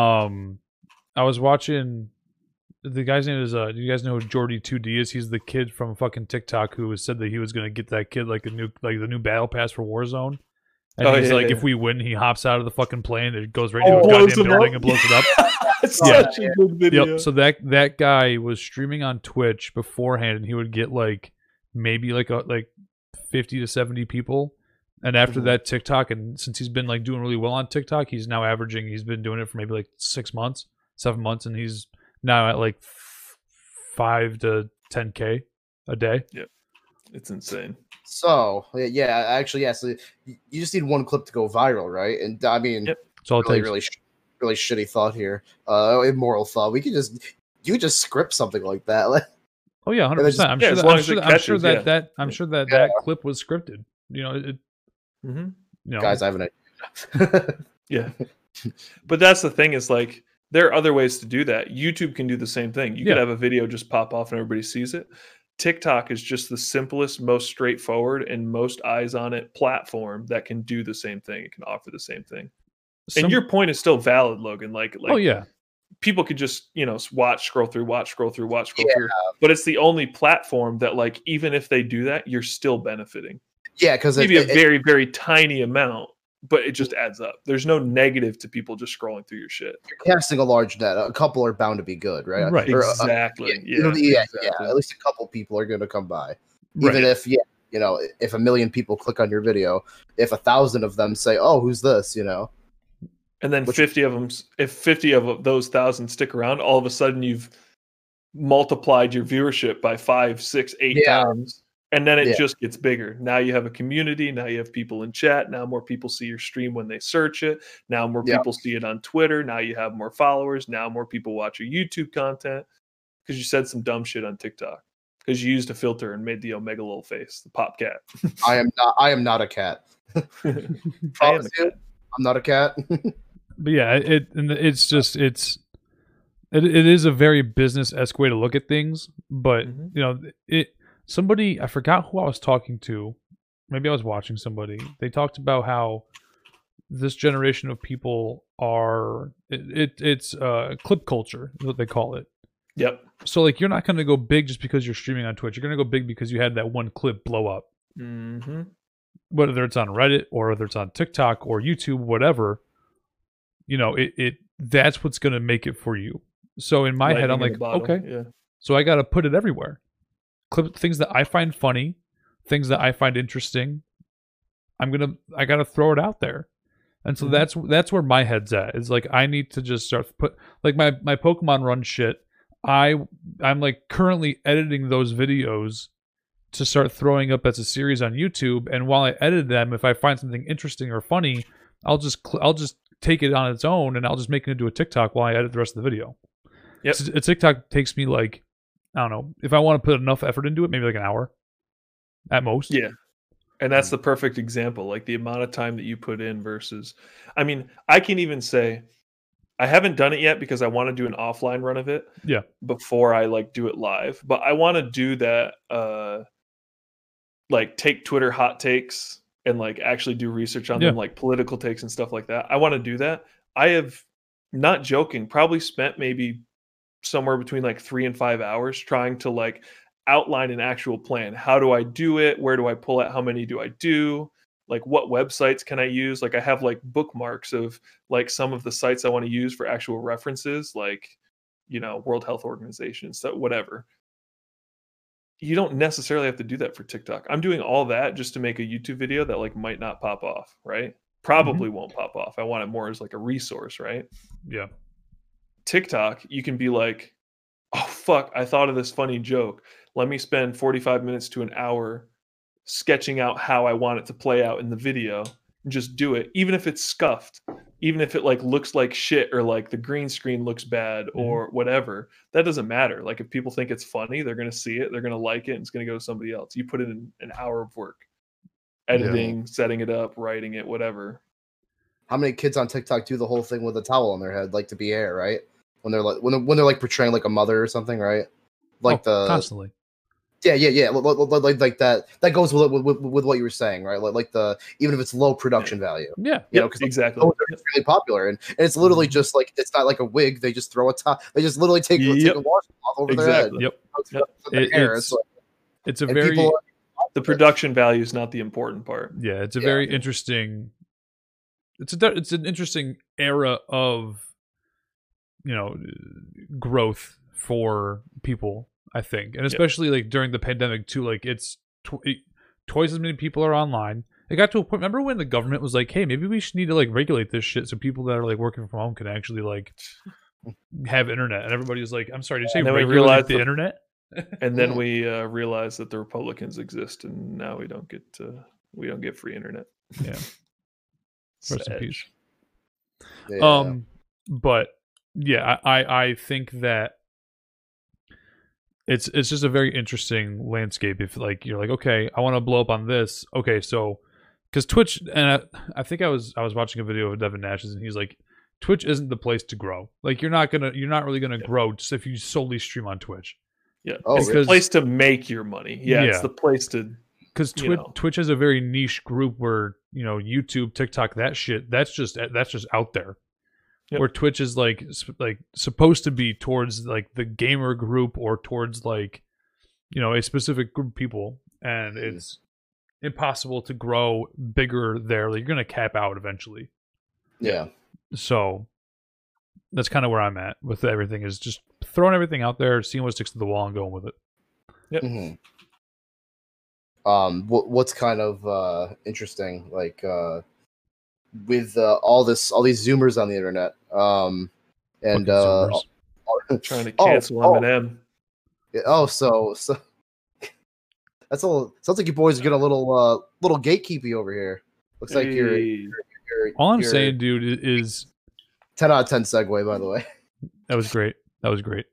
um I was watching the guy's name is uh do you guys know who Jordy two D is? He's the kid from fucking TikTok who said that he was gonna get that kid like a new like the new battle pass for Warzone. And Oh, he's yeah, like, yeah. if we win, he hops out of the fucking plane, it goes right Oh, into a blows goddamn him building up? and blows it up. It's Yeah. such a good video. Yep. So that that guy was streaming on Twitch beforehand, and he would get like maybe like a like fifty to seventy people. And after Mhm. that, TikTok, and since he's been like doing really well on TikTok, he's now averaging. He's been doing it for maybe like six months, seven months, and he's now at like f- five to ten k a day. It's insane. So yeah, yeah, actually, yes. Yeah, so you you just need one clip to go viral, right? And I mean, Yep. That's all it really, takes. really, sh- really shitty thought here. Uh, immoral thought. We could just you could just script something like that. Like, Oh yeah, hundred And it's- percent. I'm yeah, sure. as That, long I'm as sure, it that, I'm sure catches, that, yeah. that I'm sure that Yeah. that clip was scripted. You know, it, Mm-hmm. you know, guys, I have an idea. Yeah. But that's the thing is like there are other ways to do that. YouTube can do the same thing. You Yeah. could have a video just pop off and everybody sees it. TikTok is just the simplest, most straightforward, and most eyes on it platform that can do the same thing. It can offer the same thing. some- and your point is still valid, Logan. Like, like oh yeah, people could just, you know, watch, scroll through, watch, scroll through, watch, scroll through. But it's the only platform that, like, even if they do that, you're still benefiting. Yeah, because Maybe a very, very tiny amount, but it just adds up. There's no negative to people just scrolling through your shit. you're casting a large net. A couple are bound to be good, right? Right. Or, uh, Exactly. yeah, yeah, yeah, exactly. yeah. At least a couple people are going to come by. Right. Even if, yeah, you know, if a million people click on your video, if a thousand of them say, "Oh, who's this?" You know, And then Which- fifty of them, if fifty of those thousand stick around, all of a sudden you've multiplied your viewership by five, six, eight Yeah. times. And then it Yeah. just gets bigger. Now you have a community. Now you have people in chat. Now more people see your stream when they search it. Now more Yeah. people see it on Twitter. Now you have more followers. Now more people watch your YouTube content because you said some dumb shit on TikTok because you used a filter and made the Omega Lol face, the pop cat. I am not. I am not a cat. I am a Promise you, cat. I'm not a cat. but yeah, it and it's just it's it, it is a very business esque way to look at things. But Mhm. you know, it somebody I forgot who I was talking to. Maybe I was watching somebody. They talked about how this generation of people are it, it it's uh clip culture is what they call it. Yep. So like you're not going to go big just because you're streaming on Twitch. You're going to go big because you had that one clip blow up. hmm Whether it's on Reddit or whether it's on TikTok or YouTube, whatever, you know, it, it that's what's going to make it for you. So in my head, I'm like, okay, Yeah. so I got to put it everywhere. Clip things that I find funny, things that I find interesting. I'm gonna, I got to throw it out there, and so Mhm. that's that's where my head's at. Is like I need to just start put like my my Pokemon Run shit. I I'm like currently editing those videos to start throwing up as a series on YouTube. And while I edit them, if I find something interesting or funny, I'll just cl- I'll just take it on its own and I'll just make it into a TikTok while I edit the rest of the video. Yep. So a TikTok takes me like, I don't know, if I want to put enough effort into it, maybe like an hour at most. Yeah. And that's the perfect example, like the amount of time that you put in versus, I mean, I can even say, I haven't done it yet because I want to do an offline run of it. Yeah. Before I like do it live, but I want to do that. Uh, like take Twitter hot takes and like actually do research on Yeah. them, like political takes and stuff like that. I want to do that. I have, not joking, probably spent maybe somewhere between like three and five hours trying to like outline an actual plan. How do I do it? Where do I pull it? How many do I do? Like what websites can I use? Like I have like bookmarks of like some of the sites I want to use for actual references, like, you know, World Health Organization, so whatever. You don't necessarily have to do that for TikTok. I'm doing all that just to make a YouTube video that like might not pop off, right? Probably won't pop off. I want it more as like a resource, right? Yeah. TikTok, you can be like, oh fuck, I thought of this funny joke. Let me spend forty-five minutes to an hour sketching out how I want it to play out in the video and just do it, even if it's scuffed, even if it like looks like shit or like the green screen looks bad Mm-hmm. or whatever. That doesn't matter. Like if people think it's funny, they're going to see it, they're going to like it, and it's going to go to somebody else. You put in an hour of work, editing, setting it up, writing it, whatever. How many kids on TikTok do the whole thing with a towel on their head, like to be air, right? When they're like when they're, when they're like portraying like a mother or something, right? Like Oh, the constantly. yeah, yeah, yeah, li- li- li- like like that. That goes with with, with, with what you were saying, right? Like, like the even if it's low production value, Yeah. you know, Yep, because exactly. those are really popular, and, and it's literally just like it's not like a wig. They just throw a top. They just literally take take Yep. a washcloth over their head. Exactly. Yep. It's Yep. for the It- hair. it's- It's like- It's a and very people are- The production value is not the important part. yeah, it's a Yeah. very interesting it's a it's an interesting era of, you know, growth for people, I think. And especially like during the pandemic too, like it's tw- it, twice as many people are online. It got to a point, remember when the government was like, hey, maybe we should need to like regulate this shit so people that are like working from home can actually like have internet, and everybody was like, I'm sorry, did you say And then we regulate realized the, the- internet? And then we uh, realized that the Republicans exist, and now we don't get uh, we don't get free internet. Yeah. Rest in Sad. peace. yeah. Um, but yeah, I, I I think that it's it's just a very interesting landscape. If like you're like, okay, I want to blow up on this. Okay, so because Twitch, and I, I think I was I was watching a video of Devin Nash's, and he's like, Twitch isn't the place to grow. Like you're not gonna you're not really gonna grow just if you solely stream on Twitch. Yeah, Oh, it's the because- place to make your money. Yeah, Yeah. it's the place to. Because You Twitch know. Twitch has a very niche group where, you know, YouTube, TikTok, that shit, that's just that's just out there. Yep. Where Twitch is like s- like supposed to be towards like the gamer group or towards like, you know, a specific group of people, and it's impossible to grow bigger there. Like you're gonna cap out eventually. yeah. So that's kind of where I'm at with everything, is just throwing everything out there, seeing what sticks to the wall, and going with it. hmm Um, what what's kind of uh interesting, like uh, with uh, all this, all these Zoomers on the internet, um, and Fucking uh, Zoomers. Trying to Oh, cancel oh. Eminem. oh, so so that's a little, sounds like you boys get a little uh little gatekeepy over here. Looks like you're, Hey. you're All I'm you're- saying, dude, i- is ten out of ten segue, by the way. that was great. That was great.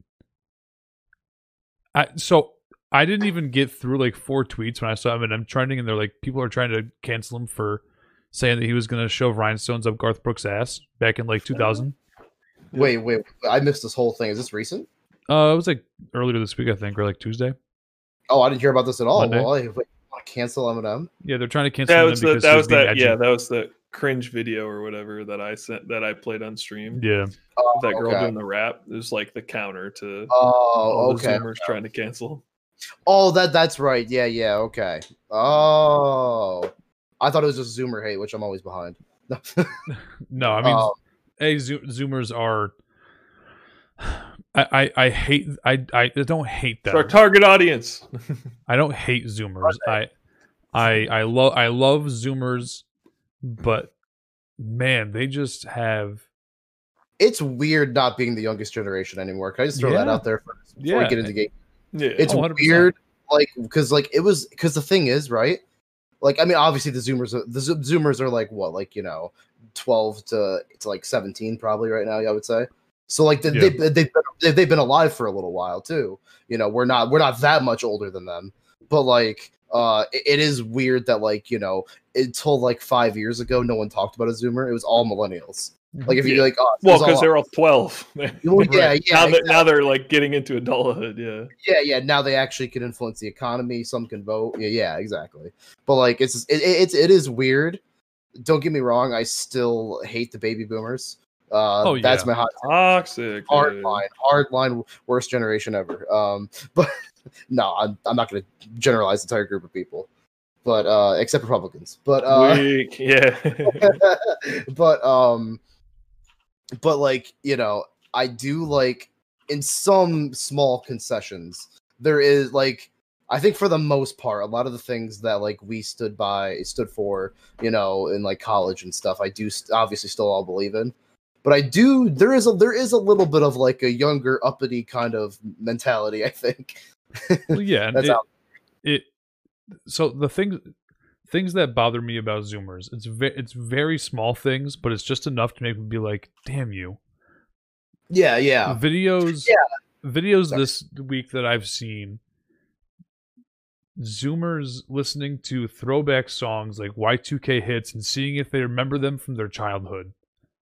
I so I didn't even get through like four tweets when I saw him, and I'm trending, and they're like, people are trying to cancel him for saying that he was going to shove rhinestones up Garth Brooks' ass back in like two thousand. Yeah. Wait, wait, I missed this whole thing. Is this recent? Uh, it was like earlier this week, I think, or like Tuesday. Oh, I didn't hear about this at all. Monday. Well, I, wait, want to cancel Eminem? Yeah, they're trying to cancel That him was the, because that he was being that edgy. yeah that was the cringe video or whatever that I sent that I played on stream. Yeah, Oh, That girl okay. doing the rap. It was like the counter to Oh, all the okay. Zoomers trying to cancel. Oh, that that's right. Yeah, yeah. Okay. Oh, I thought it was just Zoomer hate, which I'm always behind. no, I mean, Um, a Zo- Zoomers are. I, I, I hate I, I don't hate It's them. our target audience. I don't hate Zoomers. I I I love I love Zoomers, but man, they just have it's weird not being the youngest generation anymore. Can I just throw Yeah. that out there first before Yeah. we get into game? Yeah. It's Oh, one hundred percent. weird, like because like it was because the thing is right. Like I mean, obviously the Zoomers, are, the Zo- Zoomers are like what, like you know, twelve to to like seventeen probably right now. I would say. So like they, Yeah. they, they've been, they've they've been alive for a little while too. You know, we're not we're not that much older than them, but like uh, it, it is weird that like you know until like five years ago, no one talked about a Zoomer. It was all millennials. Like if you Yeah. like, oh, Well, it's all- because they're all twelve. well, yeah, Right. yeah, now, exactly. that, now they're like getting into adulthood. Yeah. yeah, yeah. Now they actually can influence the economy. Some can vote. Yeah, yeah, exactly. But like, it's it, it's it is weird. Don't get me wrong. I still hate the baby boomers. Uh, Oh, that's yeah. my hot Toxic. hard dude. line, hard line, worst generation ever. Um, but no, I'm I'm not going to generalize the entire group of people, but uh, except Republicans. But uh, Weak. Yeah. but um, but like you know, I do like in some small concessions. There is like I think for the most part, a lot of the things that like we stood by, stood for, you know, in like college and stuff, I do st- obviously still all believe in. But I do there is a there is a little bit of like a younger uppity kind of mentality. I think. Well, yeah, and That's it, out. it. So the things things that bother me about Zoomers, it's ve- it's very small things, but it's just enough to make me be like, "Damn you!" Yeah, yeah, Videos, Yeah. videos Sorry. this week that I've seen. Zoomers listening to throwback songs like Y two K hits and seeing if they remember them from their childhood.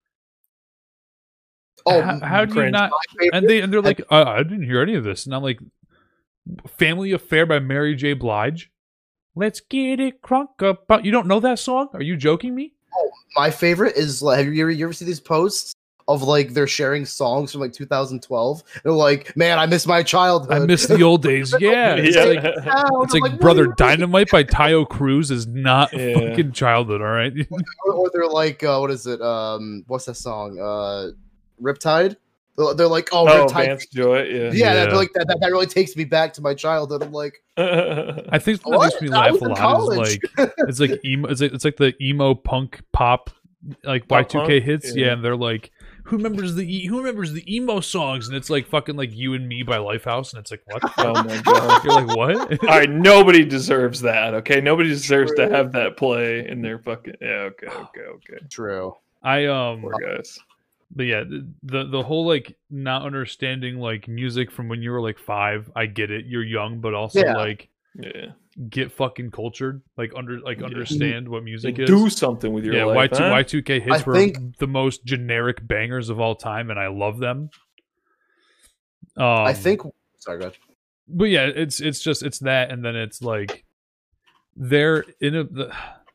Oh, how, how do you cringe. not? my favorite- And they and they're like, uh, I didn't hear any of this, and I'm like, "Family Affair" by Mary J. Blige. Let's get it crunk up. You don't know that song? Are you joking me? my favorite is like, have you ever, you ever see these posts of like they're sharing songs from like two thousand twelve? They're like, man, I miss my childhood. I miss the old days. Yeah, it's Yeah. like Ow, it's I'm like what Brother do you mean? Dynamite by Tayo Cruz is not Yeah. fucking childhood. All right. Or, or they're like, uh, what is it? Um, what's that song? Uh, Riptide. They're, they're like, oh, Oh, Riptide. Vance Joy. Yeah, Yeah. Yeah. That, like that, that. That really takes me back to my childhood. I'm like, I think that What? makes me I laugh was a in lot. college. Is like it's like emo. It's like, it's like the emo punk pop, like Y Pop two K punk? hits. Yeah. Yeah. and they're like, who remembers the e- who remembers the emo songs? And it's like fucking like You and Me by Lifehouse, and it's like what? Oh my god. You're like what? All right, nobody deserves that. Okay, nobody deserves True. to have that play in their fucking. Yeah. Okay. Okay. Okay. true. I um. Poor guys. But yeah, the, the the whole like not understanding like music from when you were like five, I get it. You're young, but also Yeah. like Yeah. get fucking cultured, like under like Yeah. understand what music is. Do something with your Yeah, life. Y two huh? Y two K hits I were think- the most generic bangers of all time, and I love them. Um, I think. Sorry, go ahead. but yeah, it's it's just it's that, and then it's like they're in a. The,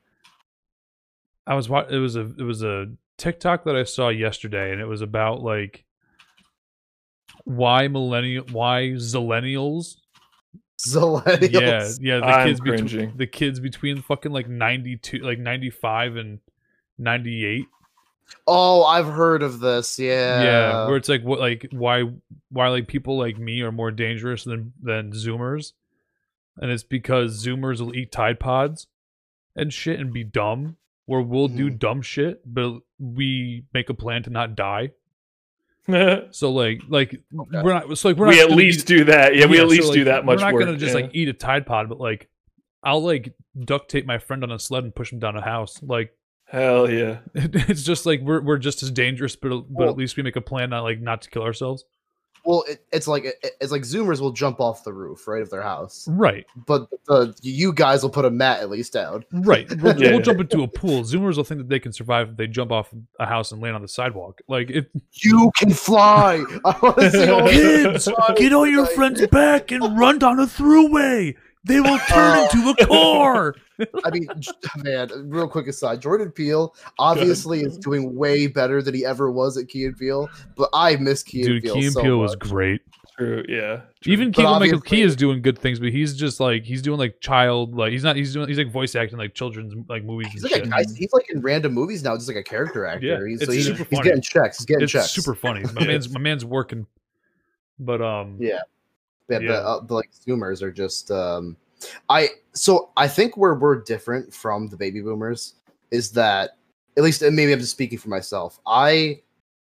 I was wa- it was a it was a TikTok that I saw yesterday, and it was about like why millennial why zillennials. Zillennials. Yeah, yeah, the I'm kids between cringing. the kids between fucking like ninety two, like ninety five and ninety eight. Oh, I've heard of this. Yeah. Yeah, where it's like what like why why like people like me are more dangerous than than Zoomers, and it's because Zoomers will eat Tide Pods and shit and be dumb, where we'll do Mhm. dumb shit, but we make a plan to not die. So like like we're not so like we're we not at gonna least eat- do that. Yeah, we yeah, at so, least like, do that much We're not work. gonna just yeah. like eat a Tide Pod, but like I'll like duct tape my friend on a sled and push him down a house. Like Hell yeah. it's just like we're we're just as dangerous, but but Well- at least we make a plan not like not to kill ourselves. Well, it, it's like it, it's like Zoomers will jump off the roof, right, of their house, Right, but the you guys will put a mat at least down. right. We'll, Yeah. we'll jump into a pool. Zoomers will think that they can survive if they jump off a house and land on the sidewalk. Like it. You can fly. I want to see all Kids, fly. get all your Like, friends back and run down a throughway. They will turn Oh. into a car. I mean, j- man, real quick aside, Jordan Peele obviously is doing way better than he ever was at Key and Peele, but I miss Key Dude, and Peele Key and so Peele was much. great. True. Yeah. True. Even But Keegan Michael obviously- Key is doing good things, but he's just like he's doing like child like he's not he's doing he's like voice acting like children's like movies He's and like shit. a nice, he's like in random movies now, just like a character actor. Yeah, he's, it's so he's, super he's funny. getting checks. He's getting It's checks. super funny. My man's my man's working, but um Yeah. Yeah, Yeah. But, uh, the like Zoomers are just um I so I think where we're different from the baby boomers is that at least and maybe I'm just speaking for myself. I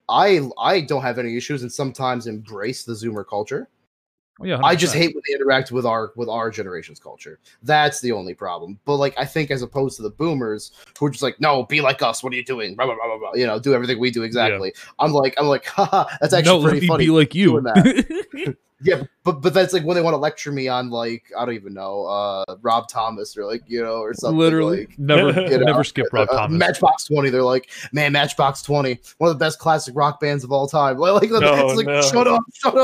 I I don't have any issues and sometimes embrace the Zoomer culture. Oh, yeah, I just one hundred percent. hate when they interact with our with our generation's culture. That's the only problem. But like I think as opposed to the boomers who are just like, no, be like us. What are you doing? Blah, blah, blah, blah, blah. You know, do everything we do exactly. I'm like, I'm like, haha, that's actually no, let pretty me funny. be like you. doing that. Yeah, but but that's like when they want to lecture me on like I don't even know, uh, Rob Thomas or like you know or something. Literally, like, never, you know, never skip Rob uh, Thomas. Matchbox twenty. They're like, man, Matchbox twenty, one of the best classic rock bands of all time. Like, like, No, it's like no. shut up, shut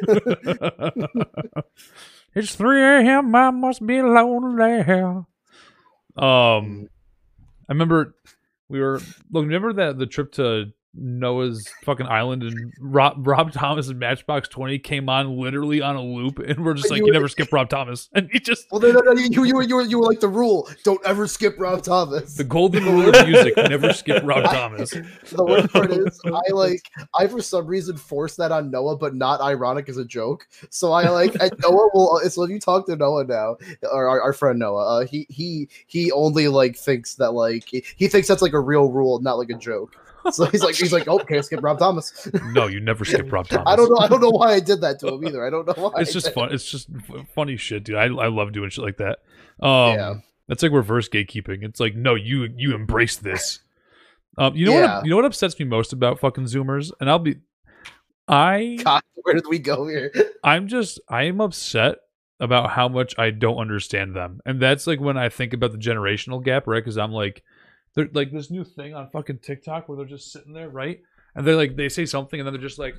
up. It's three a.m. I must be lonely. Um, I remember we were look. Remember that the trip to Noah's fucking island and Rob Rob Thomas and Matchbox twenty came on literally on a loop, and we're just But like, you you were- never skip Rob Thomas, and he just Well, no, no, no, you, you, were, you, were, you were like the rule: don't ever skip Rob Thomas. the golden rule of music: never skip Rob Thomas. The worst part is, I like, I for some reason forced that on Noah, but not ironic as a joke. So I like, and Noah will. So if you talk to Noah now, or our, our friend Noah, uh, he he he only like thinks that like he, he thinks that's like a real rule, not like a joke. So he's like, he's like, oh, can't skip Rob Thomas. No, you never skip Rob Thomas. I don't know. I don't know why I did that to him either. I don't know why. It's I just did. fun. It's just f- funny shit, dude. I I love doing shit like that. Um, Yeah. That's like reverse gatekeeping. It's like, no, you you embrace this. Um, you know Yeah. what? You know what upsets me most about fucking Zoomers, and I'll be, I God, where did we go here? I'm just I am upset about how much I don't understand them, and that's like when I think about the generational gap, right? Because I'm like, they're like this new thing on fucking TikTok where they're just sitting there, right? And they're like, they say something, and then they're just like,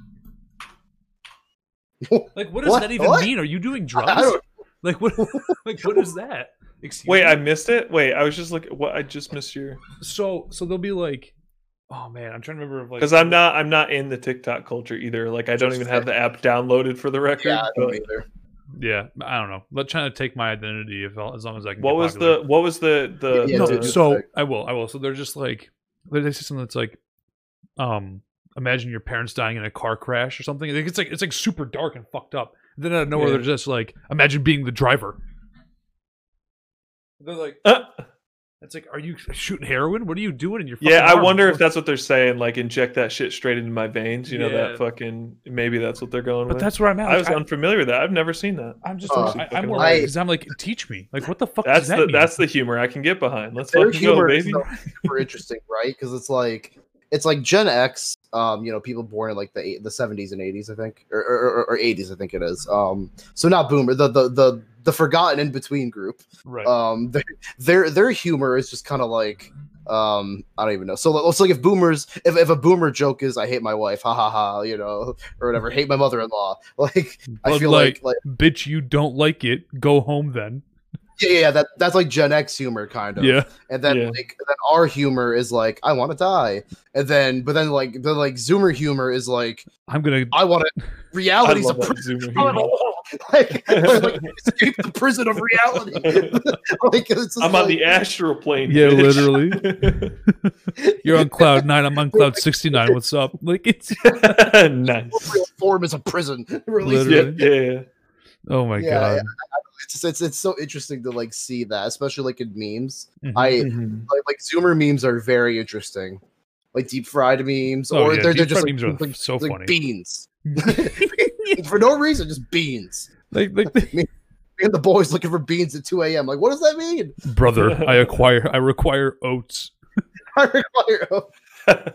like, what does What? that even What? mean? Are you doing I drugs? don't- Like what? Like what is that? Excuse Wait, me? I missed it. Wait, I was just looking. What I just missed your so so they'll be like, oh man, I'm trying to remember if like because I'm not I'm not in the TikTok culture either. Like I don't even have the app downloaded for the record. Yeah, I don't but either. yeah, I don't know. Let trying to take my identity if I'll, as long as I can. what get was popular. the what was the the, Yeah, no, dude, the- so like- I will, I will. So they're just like they say something that's like, um, imagine your parents dying in a car crash or something. Like, it's like it's like super dark and fucked up. Then out of nowhere, Yeah. they're just like, imagine being the driver. They're like, Uh, it's like, are you shooting heroin? What are you doing in your? Fucking yeah, I arm? wonder if that's what they're saying. Like inject that shit straight into my veins. You know Yeah. that fucking maybe that's what they're going But with. that's where I'm at. I Like, was I, unfamiliar with that. I've never seen that. I'm just, Uh, I, I'm more I- because I'm like, teach me. Like, what the fuck That's does that the mean? that's the humor I can get behind. Let's Their fucking go, humor is baby. so super interesting, right? Because it's like it's like Gen X, um, you know, people born in like the eight, the seventies and eighties, I think, or, or, or, or eighties, I think it is. Um, so not Boomer, the the the the forgotten in between group. right. Um, their their, their humor is just kind of like. Um, I don't even know. So let's like if boomers, if, if a boomer joke is "I hate my wife," ha ha ha, you know, or whatever, hate my mother-in-law. Like I Bud feel Light, like like bitch, you don't like it. Go home then. yeah, yeah, yeah, that that's like Gen X humor kind of. Yeah. And then Yeah. like then our humor is like I want to die, and then but then like the like Zoomer humor is like I'm gonna. I want to I reality's a love that prison. Zoomer I wanna- humor. like, like escape the prison of reality. Like it's just I'm on like, the astral plane. Yeah, bitch. You're on cloud nine. I'm on cloud sixty-nine. What's up? Like it's nice. real form is a prison. Release Yeah, Literally. yeah. oh my Yeah, god. it's, just, it's it's so interesting to like see that, especially like in memes. Mhm. I Mhm. like, like Zoomer memes are very interesting, like deep fried memes, Oh, or yeah, they're, they're deep just fried like, memes are like, so like funny. beans for no reason, just beans. like, like the- Me and the boys looking for beans at two a.m. Like, what does that mean? brother, I acquire. I require oats. I require.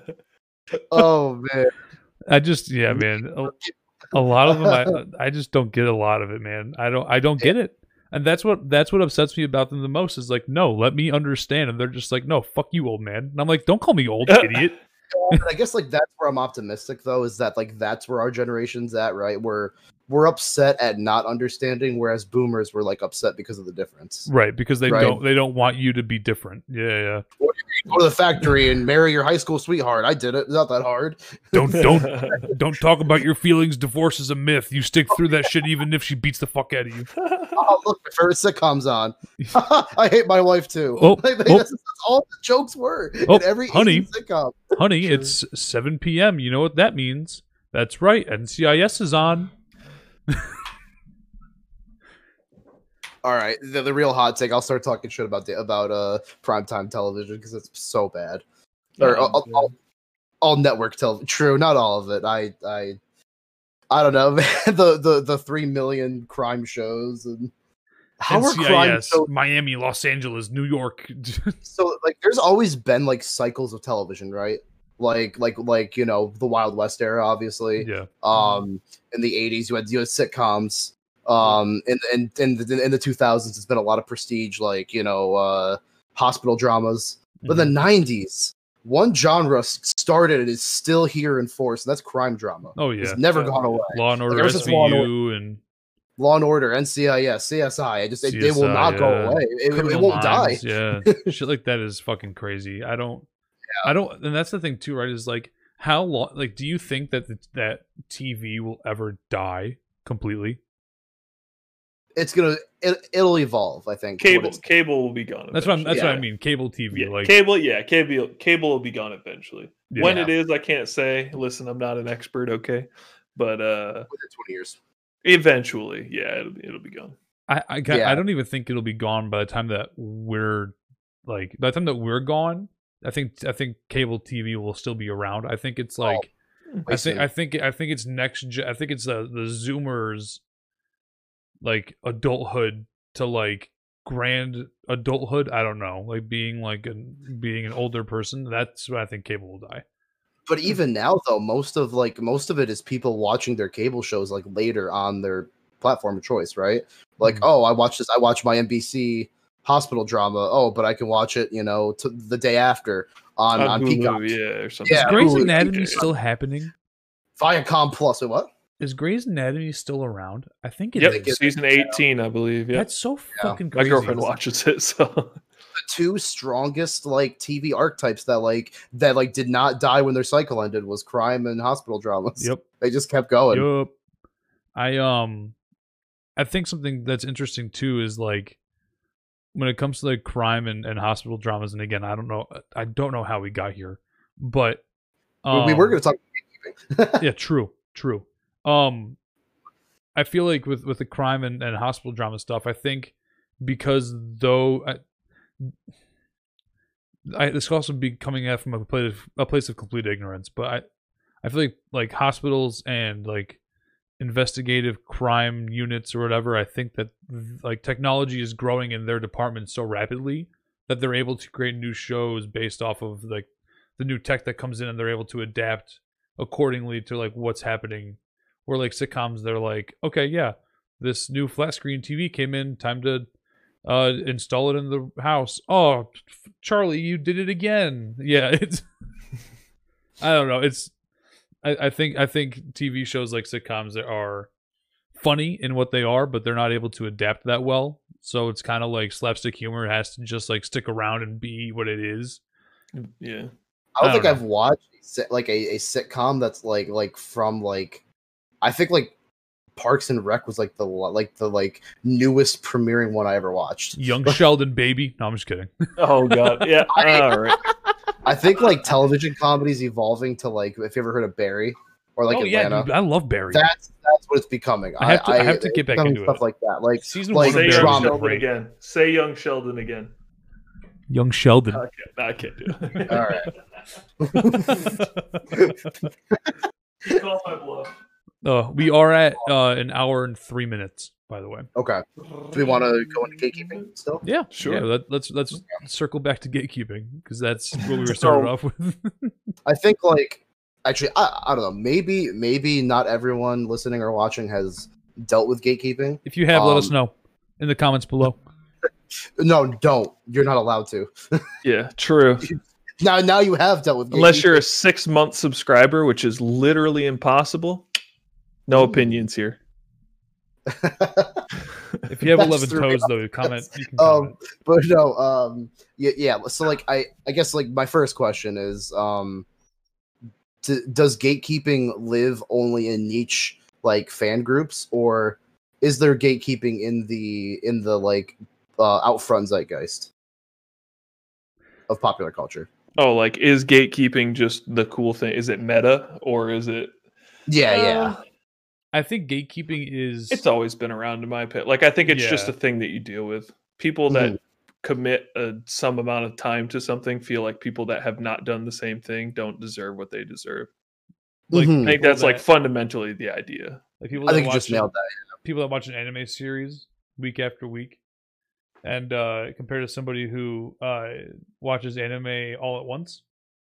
Oh man, I just yeah, man. A, a lot of them, I I just don't get a lot of it, man. I don't I don't get it, and that's what that's what upsets me about them the most. Is like, no, let me understand, and they're just like, no, fuck you, old man. And I'm like, don't call me old, idiot. And I guess like that's where I'm optimistic though, is that like that's where our generation's at, right? We're we're upset at not understanding, whereas boomers were like upset because of the difference. Right, because they Right. don't they don't want you to be different. Yeah, yeah. Go to the factory and marry your high school sweetheart. I did it. It's not that hard. Don't don't don't talk about your feelings. Divorce is a myth. You stick through that shit even if she beats the fuck out of you. Oh, look, my favorite sitcom's on. I hate my wife too. Oh, Like, oh. that's, that's all the jokes were Oh, in every honey. Asian sitcom. Honey, Sure. it's seven p.m. You know what that means? That's right. N C I S is on. All right, the, the real hot take. I'll start talking shit about the about uh primetime television because it's so bad. Or I'll, I'll, all network television. True, not all of it. I I I don't know. the the the three million crime shows and how N are C I S, crime shows Miami, Los Angeles, New York. so like? There's always been like cycles of television, right? Like like like you know the Wild West era, obviously. Yeah. Um, in the eighties, you had you had sitcoms. Um, in in in the, in the two thousands, it's been a lot of prestige, like you know, uh, hospital dramas. But in the nineties, one genre started and is still here in force, and that's crime drama. Oh yeah, It's never Yeah. gone away. Law and Order, Ever since Law and S V U, and Law and Order, N C I S, C S I, I just they, they will C S I, not go yeah. away. It, it Criminal won't Minds, die. Yeah, shit like that is fucking crazy. I don't, I don't, and that's the thing too, right? Is like how long? Like, do you think that the, that T V will ever die completely? It's gonna it, it'll evolve. I think. to what Cable it's- cable will be gone. That's what I'm. That's eventually. what I mean. Cable T V, Yeah, like cable, yeah, cable, cable will be gone eventually. Yeah. When it is, I can't say. Listen, I'm not an expert, okay, but uh, within twenty years. eventually, yeah, it'll, it'll be gone. I, I, ca- Yeah. I don't even think it'll be gone by the time that we're like by the time that we're gone. I think I think cable T V will still be around. I think it's like I think I think I think it's next. Gen, I think it's the the Zoomers, like adulthood to like grand adulthood. I don't know, like being like a, being an older person. That's what I think cable will die. But even now, though, most of like most of it is people watching their cable shows like later on their platform of choice, right? Like, Mhm. oh, I watch this. I watch my N B C hospital drama. Oh, but I can watch it, you know, to the day after on on, Hulu, Peacock, yeah, or something. Yeah, Is Grey's Hulu, Anatomy yeah. still happening? Viacom Plus. Wait, what? Is Grey's Anatomy still around? I think it Yep, is. it's- season eighteen, I believe. Yeah, That's so fucking my crazy. girlfriend watches it. So The two strongest like T V archetypes that like that like did not die when their cycle ended was crime and hospital dramas. Yep. They just kept going. Yup. I um I think something that's interesting too is like when it comes to like crime and, and hospital dramas, and again, I don't know I don't know how we got here. But We- um, we were going to talk about gatekeeping. yeah, true, true. Um I feel like with, with the crime and, and hospital drama stuff, I think because though I, I this could also be coming out from a place of, a place of complete ignorance, but I I feel like like hospitals and like investigative crime units or whatever, I think that like technology is growing in their department so rapidly that they're able to create new shows based off of like the new tech that comes in, and they're able to adapt accordingly to like what's happening. Where like sitcoms, they're like, okay, yeah, this new flat screen T V came in, time to uh install it in the house. Oh, Charlie, you did it again. Yeah, it's I don't know. It's I, I think I think T V shows like sitcoms are funny in what they are, but they're not able to adapt that well. So it's kind of like slapstick humor has to just like stick around and be what it is. yeah, I don't, I think don't I've watched a sit- like a, a sitcom that's like like from like I think like Parks and Rec was like the like the like newest premiering one I ever watched. Young Sheldon, baby. No, I'm just kidding. oh god, yeah. All right, I think like television comedies evolving to like if you ever heard of Barry or like oh Atlanta. yeah, dude, I love Barry. That's that's what it's becoming. I have to- I have to get back becoming into stuff it. like that. Like Season like one say of young Barry was drama. Sheldon great. again. Say young Sheldon again. Young Sheldon. I can't, I can't do it. All right. Call my bluff. Uh, we are at uh, an hour and three minutes, by the way. Okay. Do we want to go into gatekeeping still? Yeah, Sure. Yeah, let, let's let's circle back to gatekeeping because that's what we were started off with. I think like actually I, I don't know, maybe maybe not everyone listening or watching has dealt with gatekeeping. If you have, let us Um, know in the comments below. No, don't. You're not allowed to. Yeah, true. Now now you have dealt with gatekeeping. Unless you're a six month subscriber, which is literally impossible. No opinions here. If you have That's eleven the toes, though, comment. You can Um, comment. but no, um yeah, yeah. So like I I guess like my first question is um d- does gatekeeping live only in niche like fan groups, or is there gatekeeping in the in the like uh out front zeitgeist of popular culture? Oh, like is gatekeeping just the cool thing? Is it meta or is it? Yeah, Uh, yeah. I think gatekeeping is. It's always been around in my opinion. Like I think it's just Yeah. a thing that you deal with. People that commit a some amount of time to something feel like people that have not done the same thing don't deserve what they deserve. Like Mhm. I think People that's like that- fundamentally the idea. Like people I that think you watch just nailed that. people that watch an anime series week after week, and uh, compared to somebody who uh, watches anime all at once,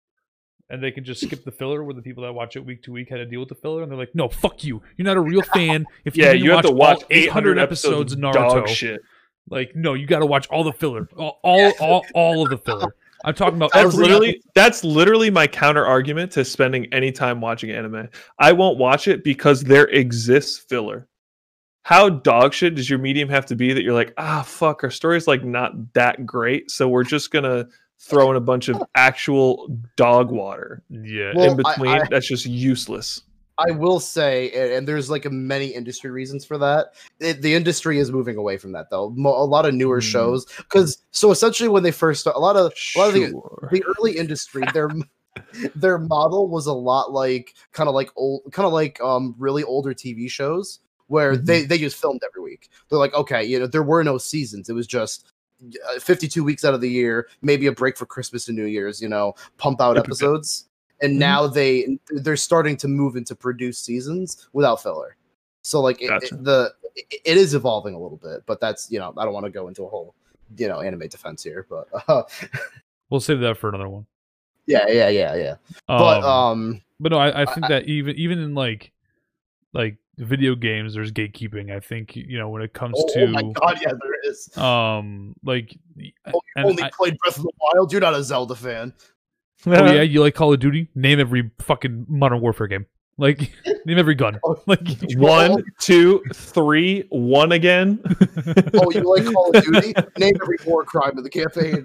and they can just skip the filler, where the people that watch it week to week had to deal with the filler, and they're like, "No, fuck you! You're not a real fan if you Yeah, didn't you have to watch all eight hundred episodes of of dog Naruto." shit. Like, no, you got to watch all the filler, all, all, all, all of the filler. I'm talking about That's every literally that's literally my counter argument to spending any time watching anime. I won't watch it because there exists filler. How dog shit does your medium have to be that you're like, ah, fuck, our story's like not that great, so we're just gonna throw in a bunch of actual dog water yeah. Well, in between? I- I- That's just useless. I will say, and, and there's like a many industry reasons for that. It, the industry is moving away from that, though. Mo- a lot of newer Hmm. shows, because so essentially when they first start, a lot of a lot of the, Sure. the early industry, their their model was a lot like kind of like old, kind of like um really older T V shows where Mhm. they they just filmed every week. They're like, okay, you know, there were no seasons. It was just uh, fifty-two weeks out of the year, maybe a break for Christmas and New Year's. You know, pump out Yep, yep, yep. episodes. And Mhm. now they they're starting to move into produce seasons without filler. So like it, Gotcha. it, the it, it is evolving a little bit, but that's, you know, I don't want to go into a whole, you know, anime defense here, but uh, We'll save that for another one. yeah, yeah, yeah, yeah. Um, But um, but no, I, I think I- that even even in like like video games, there's gatekeeping. I think, you know, when it comes oh, to oh my god, yeah, there is. um like Oh, you and only I- played Breath of the Wild. You're not a Zelda fan. oh yeah, you like Call of Duty? Name every fucking Modern Warfare game. Like name every gun. Oh, Like One, two, three, one again. Oh, you like Call of Duty? Name every war crime in the campaign.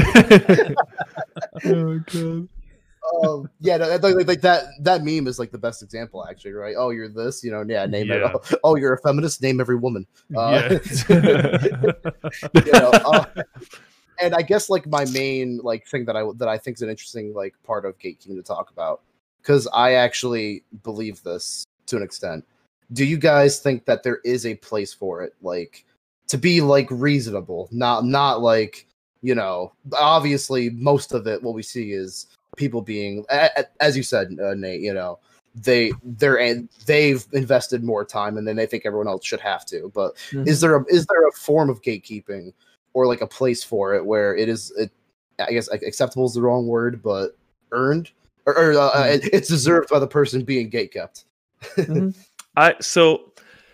oh god. um, yeah, no, like, like, like that that meme is like the best example, actually, right? Oh, you're this, you know, yeah, name Yeah. it. Oh, you're a feminist, name every woman. Uh, yeah. you know, uh, and I guess like my main like thing that I that I think is an interesting like part of gatekeeping to talk about, because I actually believe this to an extent. Do you guys think that there is a place for it, like to be like reasonable, not not like, you know, obviously most of it what we see is people being, a- a- as you said, uh, Nate, you know, they they're and they've invested more time and then they think everyone else should have to. But is there a is there a form of gatekeeping or like a place for it where it is, it, I guess like, acceptable is the wrong word, but earned or, or uh, uh, it- it's deserved by the person being gatekept? Mhm. I so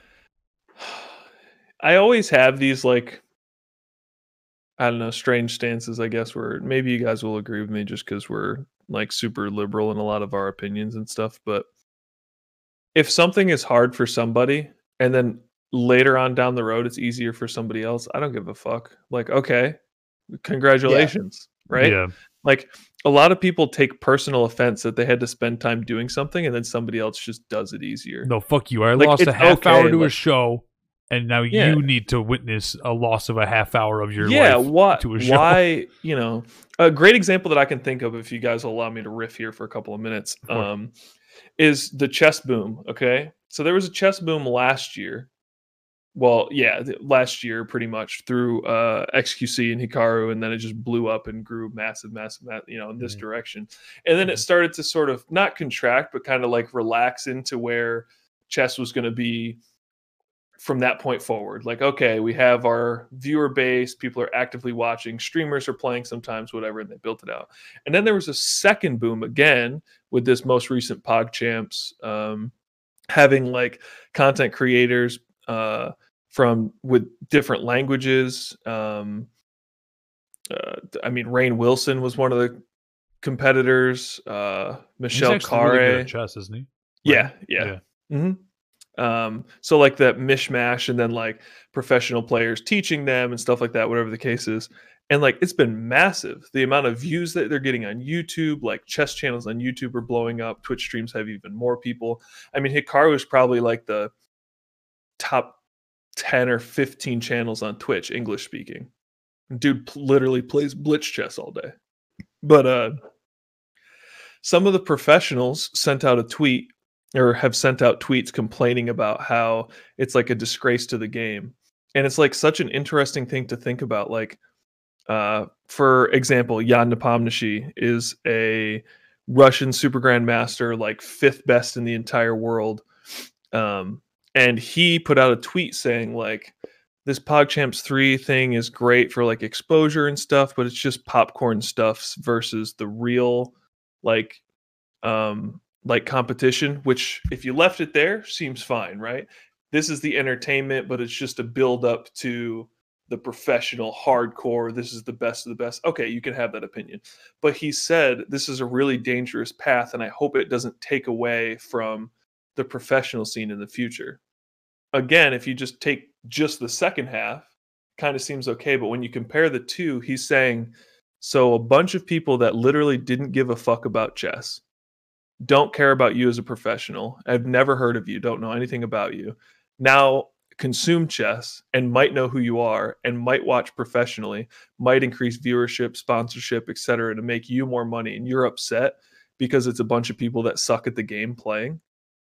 I always have these like I don't know strange stances, I guess, where maybe you guys will agree with me just because we're like super liberal in a lot of our opinions and stuff. But if something is hard for somebody and then later on down the road it's easier for somebody else, I don't give a fuck. Like, okay, congratulations, right? Yeah. Like a lot of people take personal offense that they had to spend time doing something and then somebody else just does it easier. No, fuck you. I Like, lost a it's half okay, hour to a like- show, and now Yeah. you need to witness a loss of a half hour of your yeah, life why, to a show. why, you know, a great example that I can think of, if you guys will allow me to riff here for a couple of minutes, Of course. um, is the chess boom. Okay. So there was a chess boom last year. Well, yeah, th- last year pretty much through uh, X Q C and Hikaru, and then it just blew up and grew massive, massive, ma- you know, in this Mhm. direction. And then it started to sort of not contract, but kind of like relax into where chess was going to be from that point forward. Like, okay, we have our viewer base, people are actively watching, streamers are playing sometimes, whatever, and they built it out. And then there was a second boom again with this most recent PogChamps, um, having like content creators uh, from with different languages. Um, uh, I mean, Rainn Wilson was one of the competitors. Uh, He's Michelle actually really good Khare. at chess, isn't he? Yeah, Right? yeah. hmm Um, so like that mishmash, and then like professional players teaching them and stuff like that, whatever the case is. And like it's been massive. The amount of views that they're getting on YouTube, like chess channels on YouTube are blowing up. Twitch streams have even more people. I mean, Hikaru is probably like the top ten or fifteen channels on Twitch, English speaking. Dude pl- literally plays blitz chess all day. But uh some of the professionals sent out a tweet or have sent out tweets complaining about how it's like a disgrace to the game. And it's like such an interesting thing to think about. Like, Uh, for example, Jan Nepomniachtchi is a Russian super grandmaster, like fifth best in the entire world. Um, and he put out a tweet saying like, this PogChamps three thing is great for like exposure and stuff, but it's just popcorn stuffs versus the real like um like competition, which if you left it there seems fine, right? This is the entertainment, but it's just a build up to the professional hardcore. This is the best of the best. Okay, you can have that opinion. But he said this is a really dangerous path, and I hope it doesn't take away from the professional scene in the future. Again, if you just take just the second half, kind of seems okay. But when you compare the two, he's saying, so a bunch of people that literally didn't give a fuck about chess, don't care about you as a professional, I've never heard of you, don't know anything about you, now consume chess and might know who you are and might watch professionally, might increase viewership, sponsorship, et cetera, to make you more money. And you're upset because it's a bunch of people that suck at the game playing.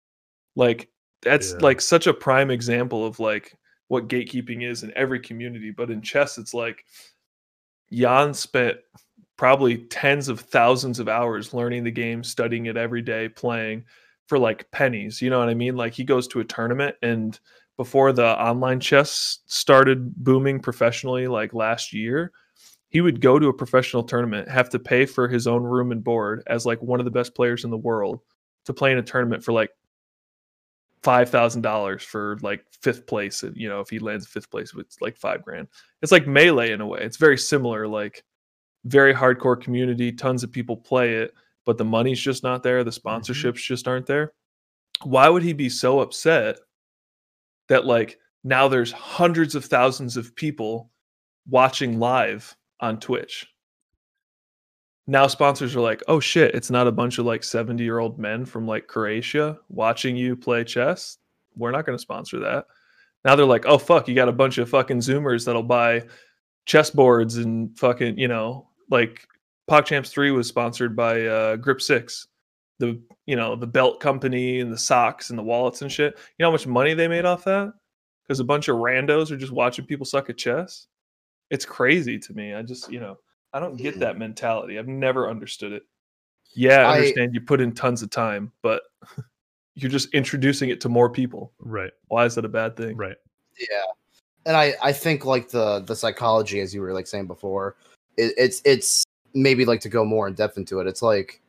Like, that's Yeah. like such a prime example of like what gatekeeping is in every community. But in chess, it's like Jan spent probably tens of thousands of hours learning the game, studying it every day, playing for like pennies. You know what I mean? Like he goes to a tournament, and before the online chess started booming professionally, like last year, he would go to a professional tournament, have to pay for his own room and board as like one of the best players in the world to play in a tournament for like five thousand dollars for like fifth place. You know, if he lands fifth place, it's like five grand. It's like Melee in a way. It's very similar, like very hardcore community. Tons of people play it, but the money's just not there. The sponsorships mm-hmm. just aren't there. Why would he be so upset that like now there's hundreds of thousands of people watching live on Twitch? Now sponsors are like, oh shit, it's not a bunch of like seventy year old men from like Croatia watching you play chess. We're not going to sponsor that. Now they're like, oh fuck, you got a bunch of fucking Zoomers that'll buy chessboards and fucking, you know, like PogChamps three was sponsored by uh, Grip six, the, you know, the belt company and the socks and the wallets and shit. You know how much money they made off that? Because a bunch of randos are just watching people suck at chess. It's crazy to me. I just, you know, I don't get that mentality. I've never understood it. Yeah, I understand I, you put in tons of time, but you're just introducing it to more people. Right. Why is that a bad thing? Right. Yeah. And I, I think like the, the psychology, as you were like saying before, it, it's it's maybe like to go more in depth into it. It's like,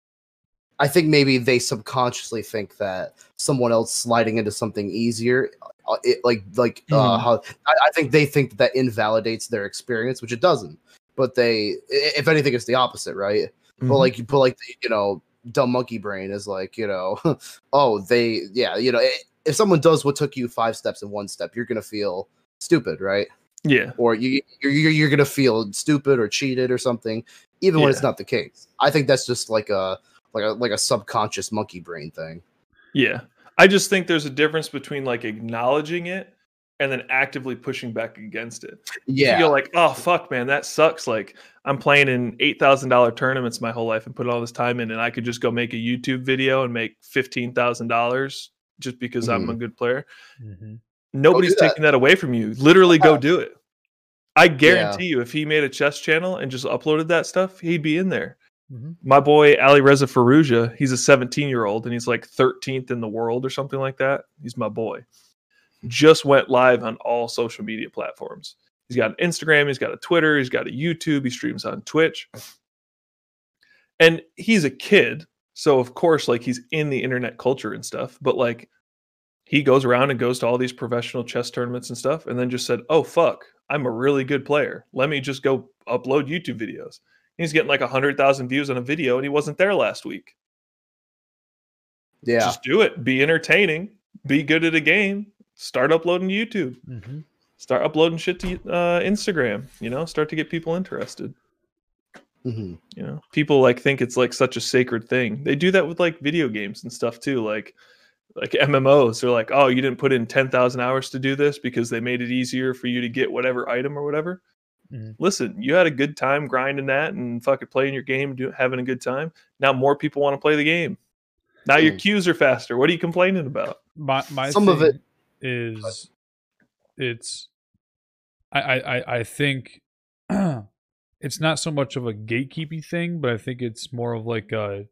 I think maybe they subconsciously think that someone else sliding into something easier, it, like like mm. uh, how I, I think they think that, that invalidates their experience, which it doesn't. But they, if anything, it's the opposite, right? Mm-hmm. But like you put like the, you know, dumb monkey brain is like, you know, oh they yeah you know if someone does what took you five steps in one step, you're gonna feel stupid, right? Yeah. Or you you're you're, you're gonna feel stupid or cheated or something, even yeah. when it's not the case. I think that's just like a like a like a subconscious monkey brain thing. Yeah, I just think there's a difference between like acknowledging it and then actively pushing back against it. Yeah. You go like, oh, fuck, man, that sucks. Like, I'm playing in eight thousand dollars tournaments my whole life and put all this time in, and I could just go make a YouTube video and make fifteen thousand dollars just because mm-hmm. I'm a good player. Mm-hmm. Nobody's that. taking that away from you. Literally go do it. I guarantee yeah. you, if he made a chess channel and just uploaded that stuff, he'd be in there. Mm-hmm. My boy, Ali Reza Farouja, he's a seventeen-year-old, and he's like thirteenth in the world or something like that. He's my boy. Just went live on all social media platforms. He's got an Instagram, he's got a Twitter, he's got a YouTube, he streams on Twitch. And he's a kid, so of course, like, he's in the internet culture and stuff, but like, he goes around and goes to all these professional chess tournaments and stuff, and then just said, oh fuck, I'm a really good player. Let me just go upload YouTube videos. He's getting like one hundred thousand views on a video, and he wasn't there last week. Yeah. Just do it. Be entertaining. Be good at a game. Start uploading to YouTube. Mm-hmm. Start uploading shit to uh, Instagram. You know, start to get people interested. Mm-hmm. You know, people like think it's like such a sacred thing. They do that with like video games and stuff too. Like, like M M Os. They're like, oh, you didn't put in ten thousand hours to do this because they made it easier for you to get whatever item or whatever. Mm-hmm. Listen, you had a good time grinding that and fucking playing your game, do, having a good time. Now more people want to play the game. Now mm. your queues are faster. What are you complaining about? My my some of it is it's I I I think it's not so much of a gatekeeping thing, but I think it's more of like a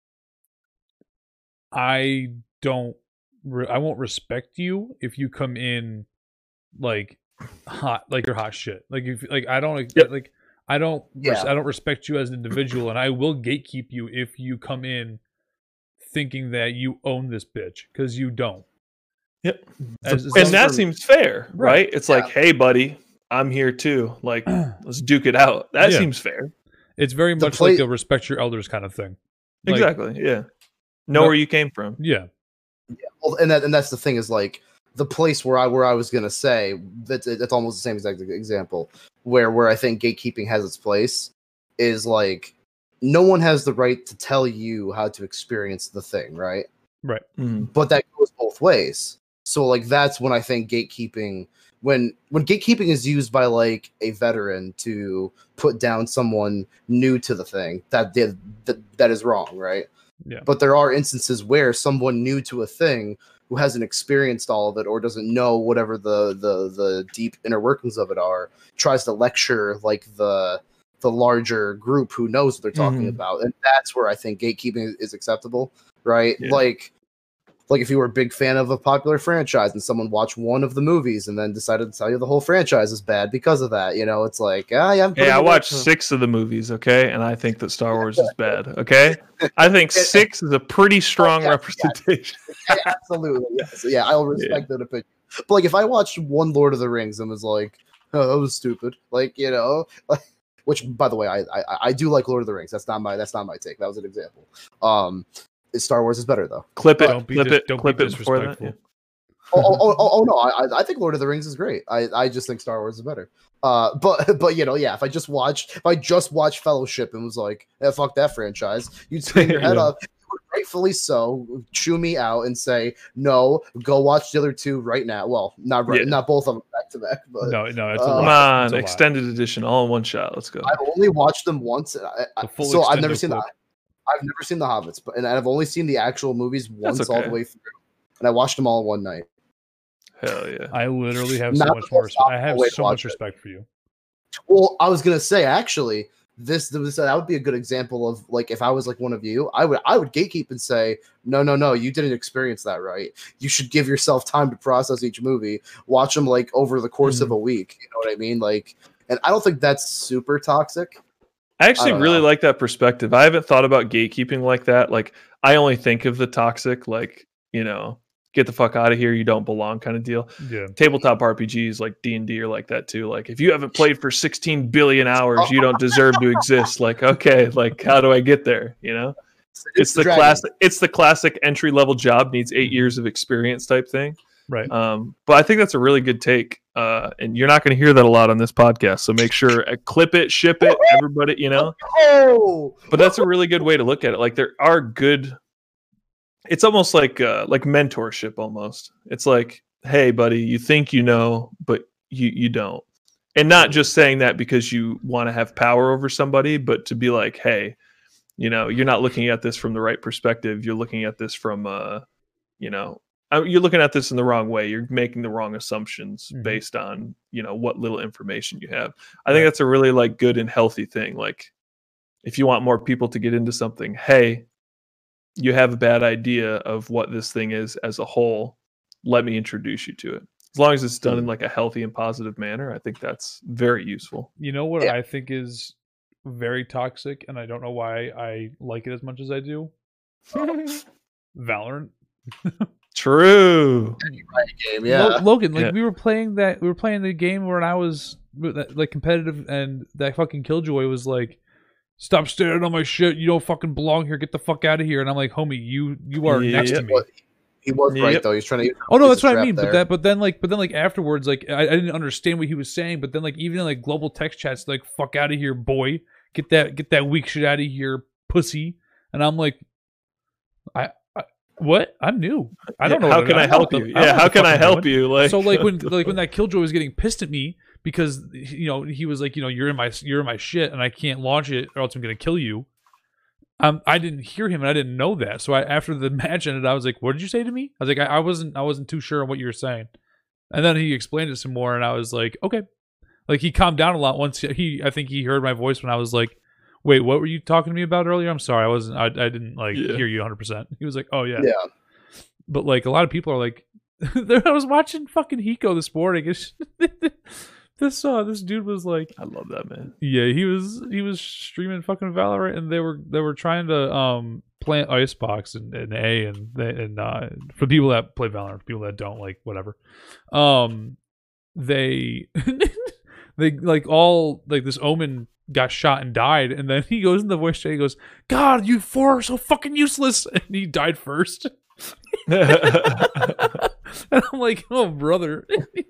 I don't re- I won't respect you if you come in like hot like you're hot shit. Like if like I don't Yep. like I don't res- Yeah. I don't respect you as an individual, and I will gatekeep you if you come in thinking that you own this bitch, because you don't. Yep. As- as And long that as- seems fair, Right. right? It's like, hey, buddy, I'm here too. Like, let's duke it out. That Yeah. seems fair. it's very The much play- like a respect your elders kind of thing. Like, Exactly. Yeah. Know No- where you came from. Yeah. Well, and that and that's the thing is like the place where I where I was gonna say that's it's almost the same exact example where where I think gatekeeping has its place is like no one has the right to tell you how to experience the thing, right? Right. Mhm. But that goes both ways. So like that's when I think gatekeeping when when gatekeeping is used by like a veteran to put down someone new to the thing, that that that, that is wrong, right? Yeah. But there are instances where someone new to a thing who hasn't experienced all of it or doesn't know whatever the the the deep inner workings of it are tries to lecture like the the larger group who knows what they're talking Mhm. about, and that's where I think gatekeeping is acceptable, right? Yeah. Like like if you were a big fan of a popular franchise and someone watched one of the movies and then decided to tell you the whole franchise is bad because of that, you know, it's like, ah, yeah. I'm Hey, I putting it watched in- six of the movies, okay? And I think that Star Wars is bad, okay? I think six is a pretty strong yeah, yeah. representation. Yeah, absolutely, yes, yeah, I'll respect that opinion. But like, if I watched one Lord of the Rings and was like, oh, that was stupid, like you know, like, which by the way, I, I I do like Lord of the Rings. That's not my that's not my take. That was an example. Um, Star Wars is better though. Clip it, Don't be clip dis- it, don't be clip it before that. disrespectful. Yeah. oh, oh, oh, oh no, I I think Lord of the Rings is great. I, I just think Star Wars is better. Uh, but but you know, yeah, if I just watched if I just watched Fellowship and was like, yeah, fuck that franchise, you'd spin your head Yeah. up, rightfully so, chew me out and say, no, go watch the other two right now. Well, not right, Yeah. not both of them back to back, but No, no, it's a Uh, lot. Come on, It's a lot. extended edition, all in one shot. Let's go. I've only watched them once. And I, I, The full so I've never extended seen the, clip. I've never seen the Hobbits, but and I've only seen the actual movies once all okay. the way through, and I watched them all in one night. Hell yeah. I literally have so Not much the more. most Respect. I have optimal way to so much watch it. respect for you. Well, I was gonna say actually, this, this that would be a good example of like if I was like one of you, I would I would gatekeep and say, no, no, no, you didn't experience that right. You should give yourself time to process each movie, watch them like over the course of a week. You know what I mean? Like, and I don't think that's super toxic. I actually don't really know. like that perspective. I haven't thought about gatekeeping like that. Like, I only think of the toxic, like, you know, get the fuck out of here, you don't belong kind of deal. Yeah. Tabletop R P Gs like D and D are like that too. Like, if you haven't played for sixteen billion hours, you don't deserve to exist. Like, okay, like, how do I get there? You know, it's the dragon. classic. It's the classic entry level job needs eight years of experience type thing. Right. Um, but I think that's a really good take. Uh, and you're not going to hear that a lot on this podcast. So make sure uh, clip it, ship it, everybody, you know. Oh, But that's a really good way to look at it. Like, there are good. It's almost like uh, like mentorship. Almost, it's like, hey, buddy, you think you know, but you you don't. And not just saying that because you want to have power over somebody, but to be like, hey, you know, you're not looking at this from the right perspective. You're looking at this from, uh, you know, uh, you're looking at this in the wrong way. You're making the wrong assumptions Mhm. based on, you know, what little information you have. I think that's a really like good and healthy thing. Like, if you want more people to get into something, hey, you have a bad idea of what this thing is as a whole. Let me introduce you to it. As long as it's done in like a healthy and positive manner, I think that's very useful. You know what Yeah. I think is very toxic, and I don't know why I like it as much as I do. Valorant. True. game, yeah. Lo- Logan, like Yeah. we were playing that, we were playing the game where I was like competitive, and that fucking Killjoy was like, "Stop staring on my shit! You don't fucking belong here. Get the fuck out of here!" And I'm like, "Homie, you you are next Yeah. to me." But he was right Yep. though. He's trying to. Oh no, he's that's a what I trap mean. there. But that, but then like, but then like afterwards, like I, I didn't understand what he was saying. But then like even in like global text chats, like "fuck out of here, boy! Get that get that weak shit out of here, pussy!" And I'm like, I, I what? I'm new. I don't know. How what- can I don't know help what you? the- I don't Yeah, know how what the can fuck I I'm help doing. you? Like, So like when like when that Killjoy was getting pissed at me because you know he was like, you know, you're in my you're in my shit and I can't launch it or else I'm gonna kill you. Um, I didn't hear him and I didn't know that. So I, after the match ended, I was like, "What did you say to me?" I was like, I, "I wasn't I wasn't too sure on what you were saying." And then he explained it some more, and I was like, "Okay, Like he calmed down a lot once he. I think he heard my voice when I was like, "Wait, what were you talking to me about earlier?" I'm sorry, I wasn't. I, I didn't like Yeah. hear you one hundred percent. He was like, "Oh yeah." Yeah. But like a lot of people are like, I was watching fucking Hiko this morning. It's, this uh, this dude was like, I love that, man. yeah, he was he was streaming fucking Valorant, and they were they were trying to um plant Icebox and, and A and they, and uh for people that play Valorant, for people that don't, like whatever, um they they like all like this Omen got shot and died, and then he goes in the voice chat, he goes, "God, you four are so fucking useless," and he died first. And I'm like, oh brother.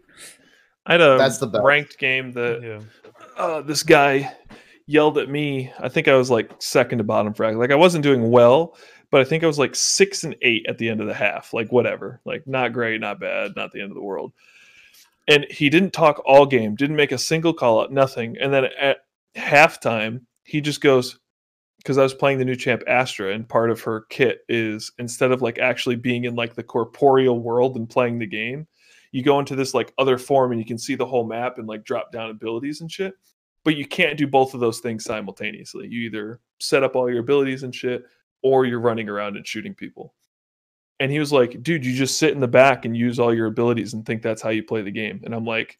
I had a That's the best. ranked game that Yeah. uh, this guy yelled at me. I think I was like second to bottom frag. Like I wasn't doing well, but I think I was like six and eight at the end of the half. Like whatever. Like not great, not bad, not the end of the world. And he didn't talk all game, didn't make a single call out, nothing. And then at halftime, he just goes, because I was playing the new champ Astra, and part of her kit is instead of like actually being in like the corporeal world and playing the game, you go into this like other form and you can see the whole map and like drop down abilities and shit. But you can't do both of those things simultaneously. You either set up all your abilities and shit, or you're running around and shooting people. And he was like, dude, you just sit in the back and use all your abilities and think that's how you play the game. And I'm like,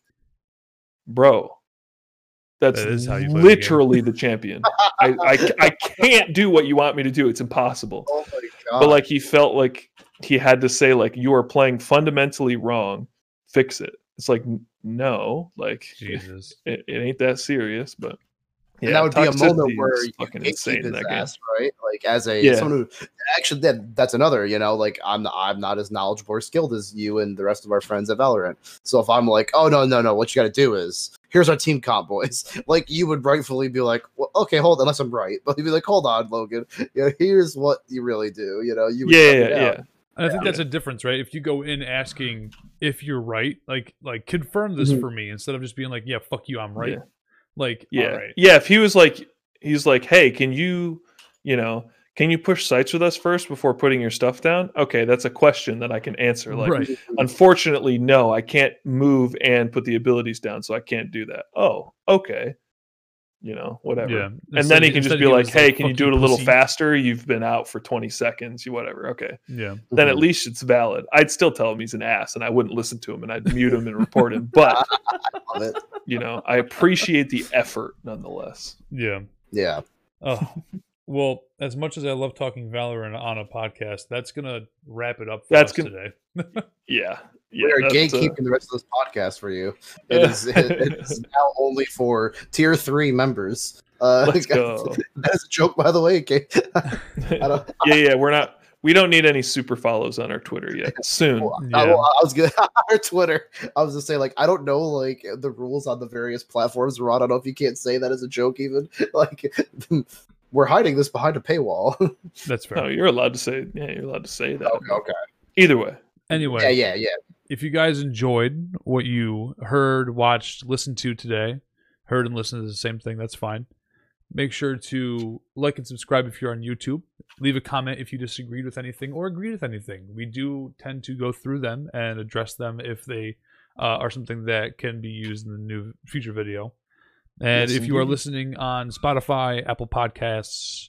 bro, that's That is how you play the literally the, the champion. I, I, I can't do what you want me to do. It's impossible. Oh my god. But like he felt like he had to say like, you are playing fundamentally wrong. Fix it. It's like, no, like Jesus. it, it ain't that serious, but and that would be a moment toxicity where is you fucking gatekeep insane in his that game. ass, right? Like as a Yeah. someone who actually that that's another, you know, like I'm I'm not as knowledgeable or skilled as you and the rest of our friends at Valorant. So if I'm like, oh no, no, no, what you gotta do is here's our team comp, boys. Like you would rightfully be like, well, okay, hold on, unless I'm right. But you'd be like, hold on, Logan. You know, here's what you really do. You know, you would Yeah, cut yeah, it out. yeah. And I think Yeah. that's a difference, right? If you go in asking if you're right, like like confirm this Mhm. for me instead of just being like, yeah, fuck you, I'm right. Yeah. Like, Yeah. all right. Yeah. If he was like, he's like, hey, can you, you know, can you push sites with us first before putting your stuff down? Okay, that's a question that I can answer. Like, Right. unfortunately, no, I can't move and put the abilities down, so I can't do that. Oh, okay. You know, whatever. Yeah. And Instead- then he can just instead be he like, was hey, can you "Fuck do it a little pussy." faster? You've been out for twenty seconds, you whatever. Okay. Yeah. Then at Mhm. least it's valid. I'd still tell him he's an ass and I wouldn't listen to him and I'd mute him and report him. But, Love it. you know, I appreciate the effort nonetheless. Yeah. Yeah. Oh. Well, as much as I love talking Valorant on a podcast, that's gonna wrap it up for That's us gonna- today. Yeah. Yeah. We are that's, uh, gatekeeping the rest of this podcast for you. It is it, it's now only for tier three members. Uh, Let's go. That's a joke, by the way. Okay. I don't, yeah, yeah. We're not. We don't need any super follows on our Twitter yet. Soon. well, Yeah. I, well, I was good. Our Twitter. I was just saying, like, I don't know, like the rules on the various platforms. Ron, I don't know if you can't say that as a joke, even. Like, we're hiding this behind a paywall. That's fair. No, you're allowed to say. Yeah, you're allowed to say that. okay, okay. Either way. Anyway, Yeah, yeah, yeah. if you guys enjoyed what you heard, watched, listened to today, heard and listened to the same thing, that's fine. Make sure to like and subscribe if you're on YouTube. Leave a comment if you disagreed with anything or agreed with anything. We do tend to go through them and address them if they uh, are something that can be used in the new future video. And Yes, if you are indeed. listening on Spotify, Apple Podcasts,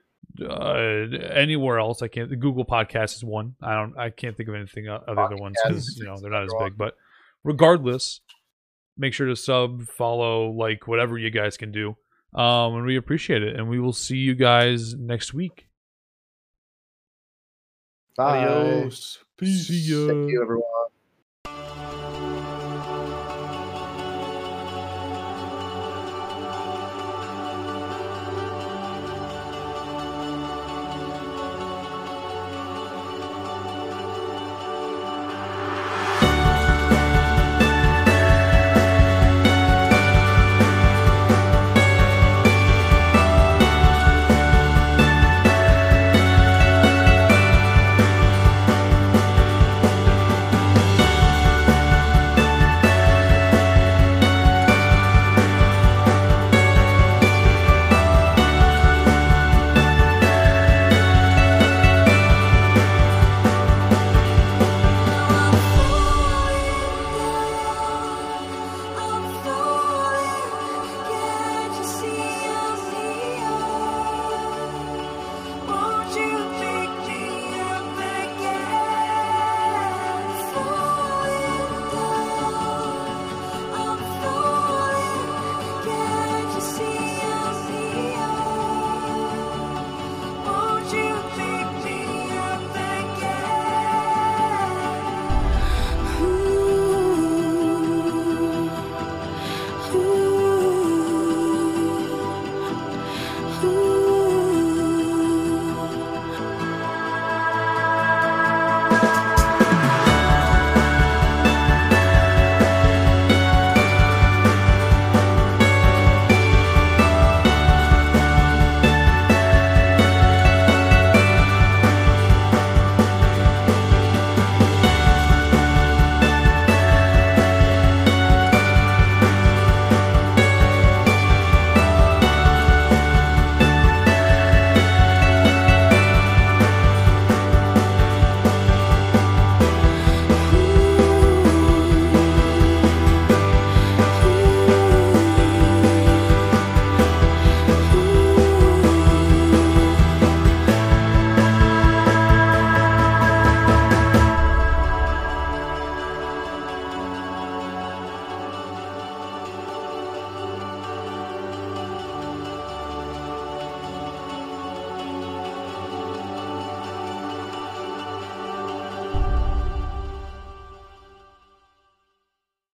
uh, anywhere else, I can't. The Google Podcast is one. I don't. I can't think of anything o- of the other ones because you know they're not as big. But regardless, make sure to sub, follow, like whatever you guys can do. Um, and we appreciate it. And we will see you guys next week. Bye. Adios. Peace. See ya. Thank you, everyone.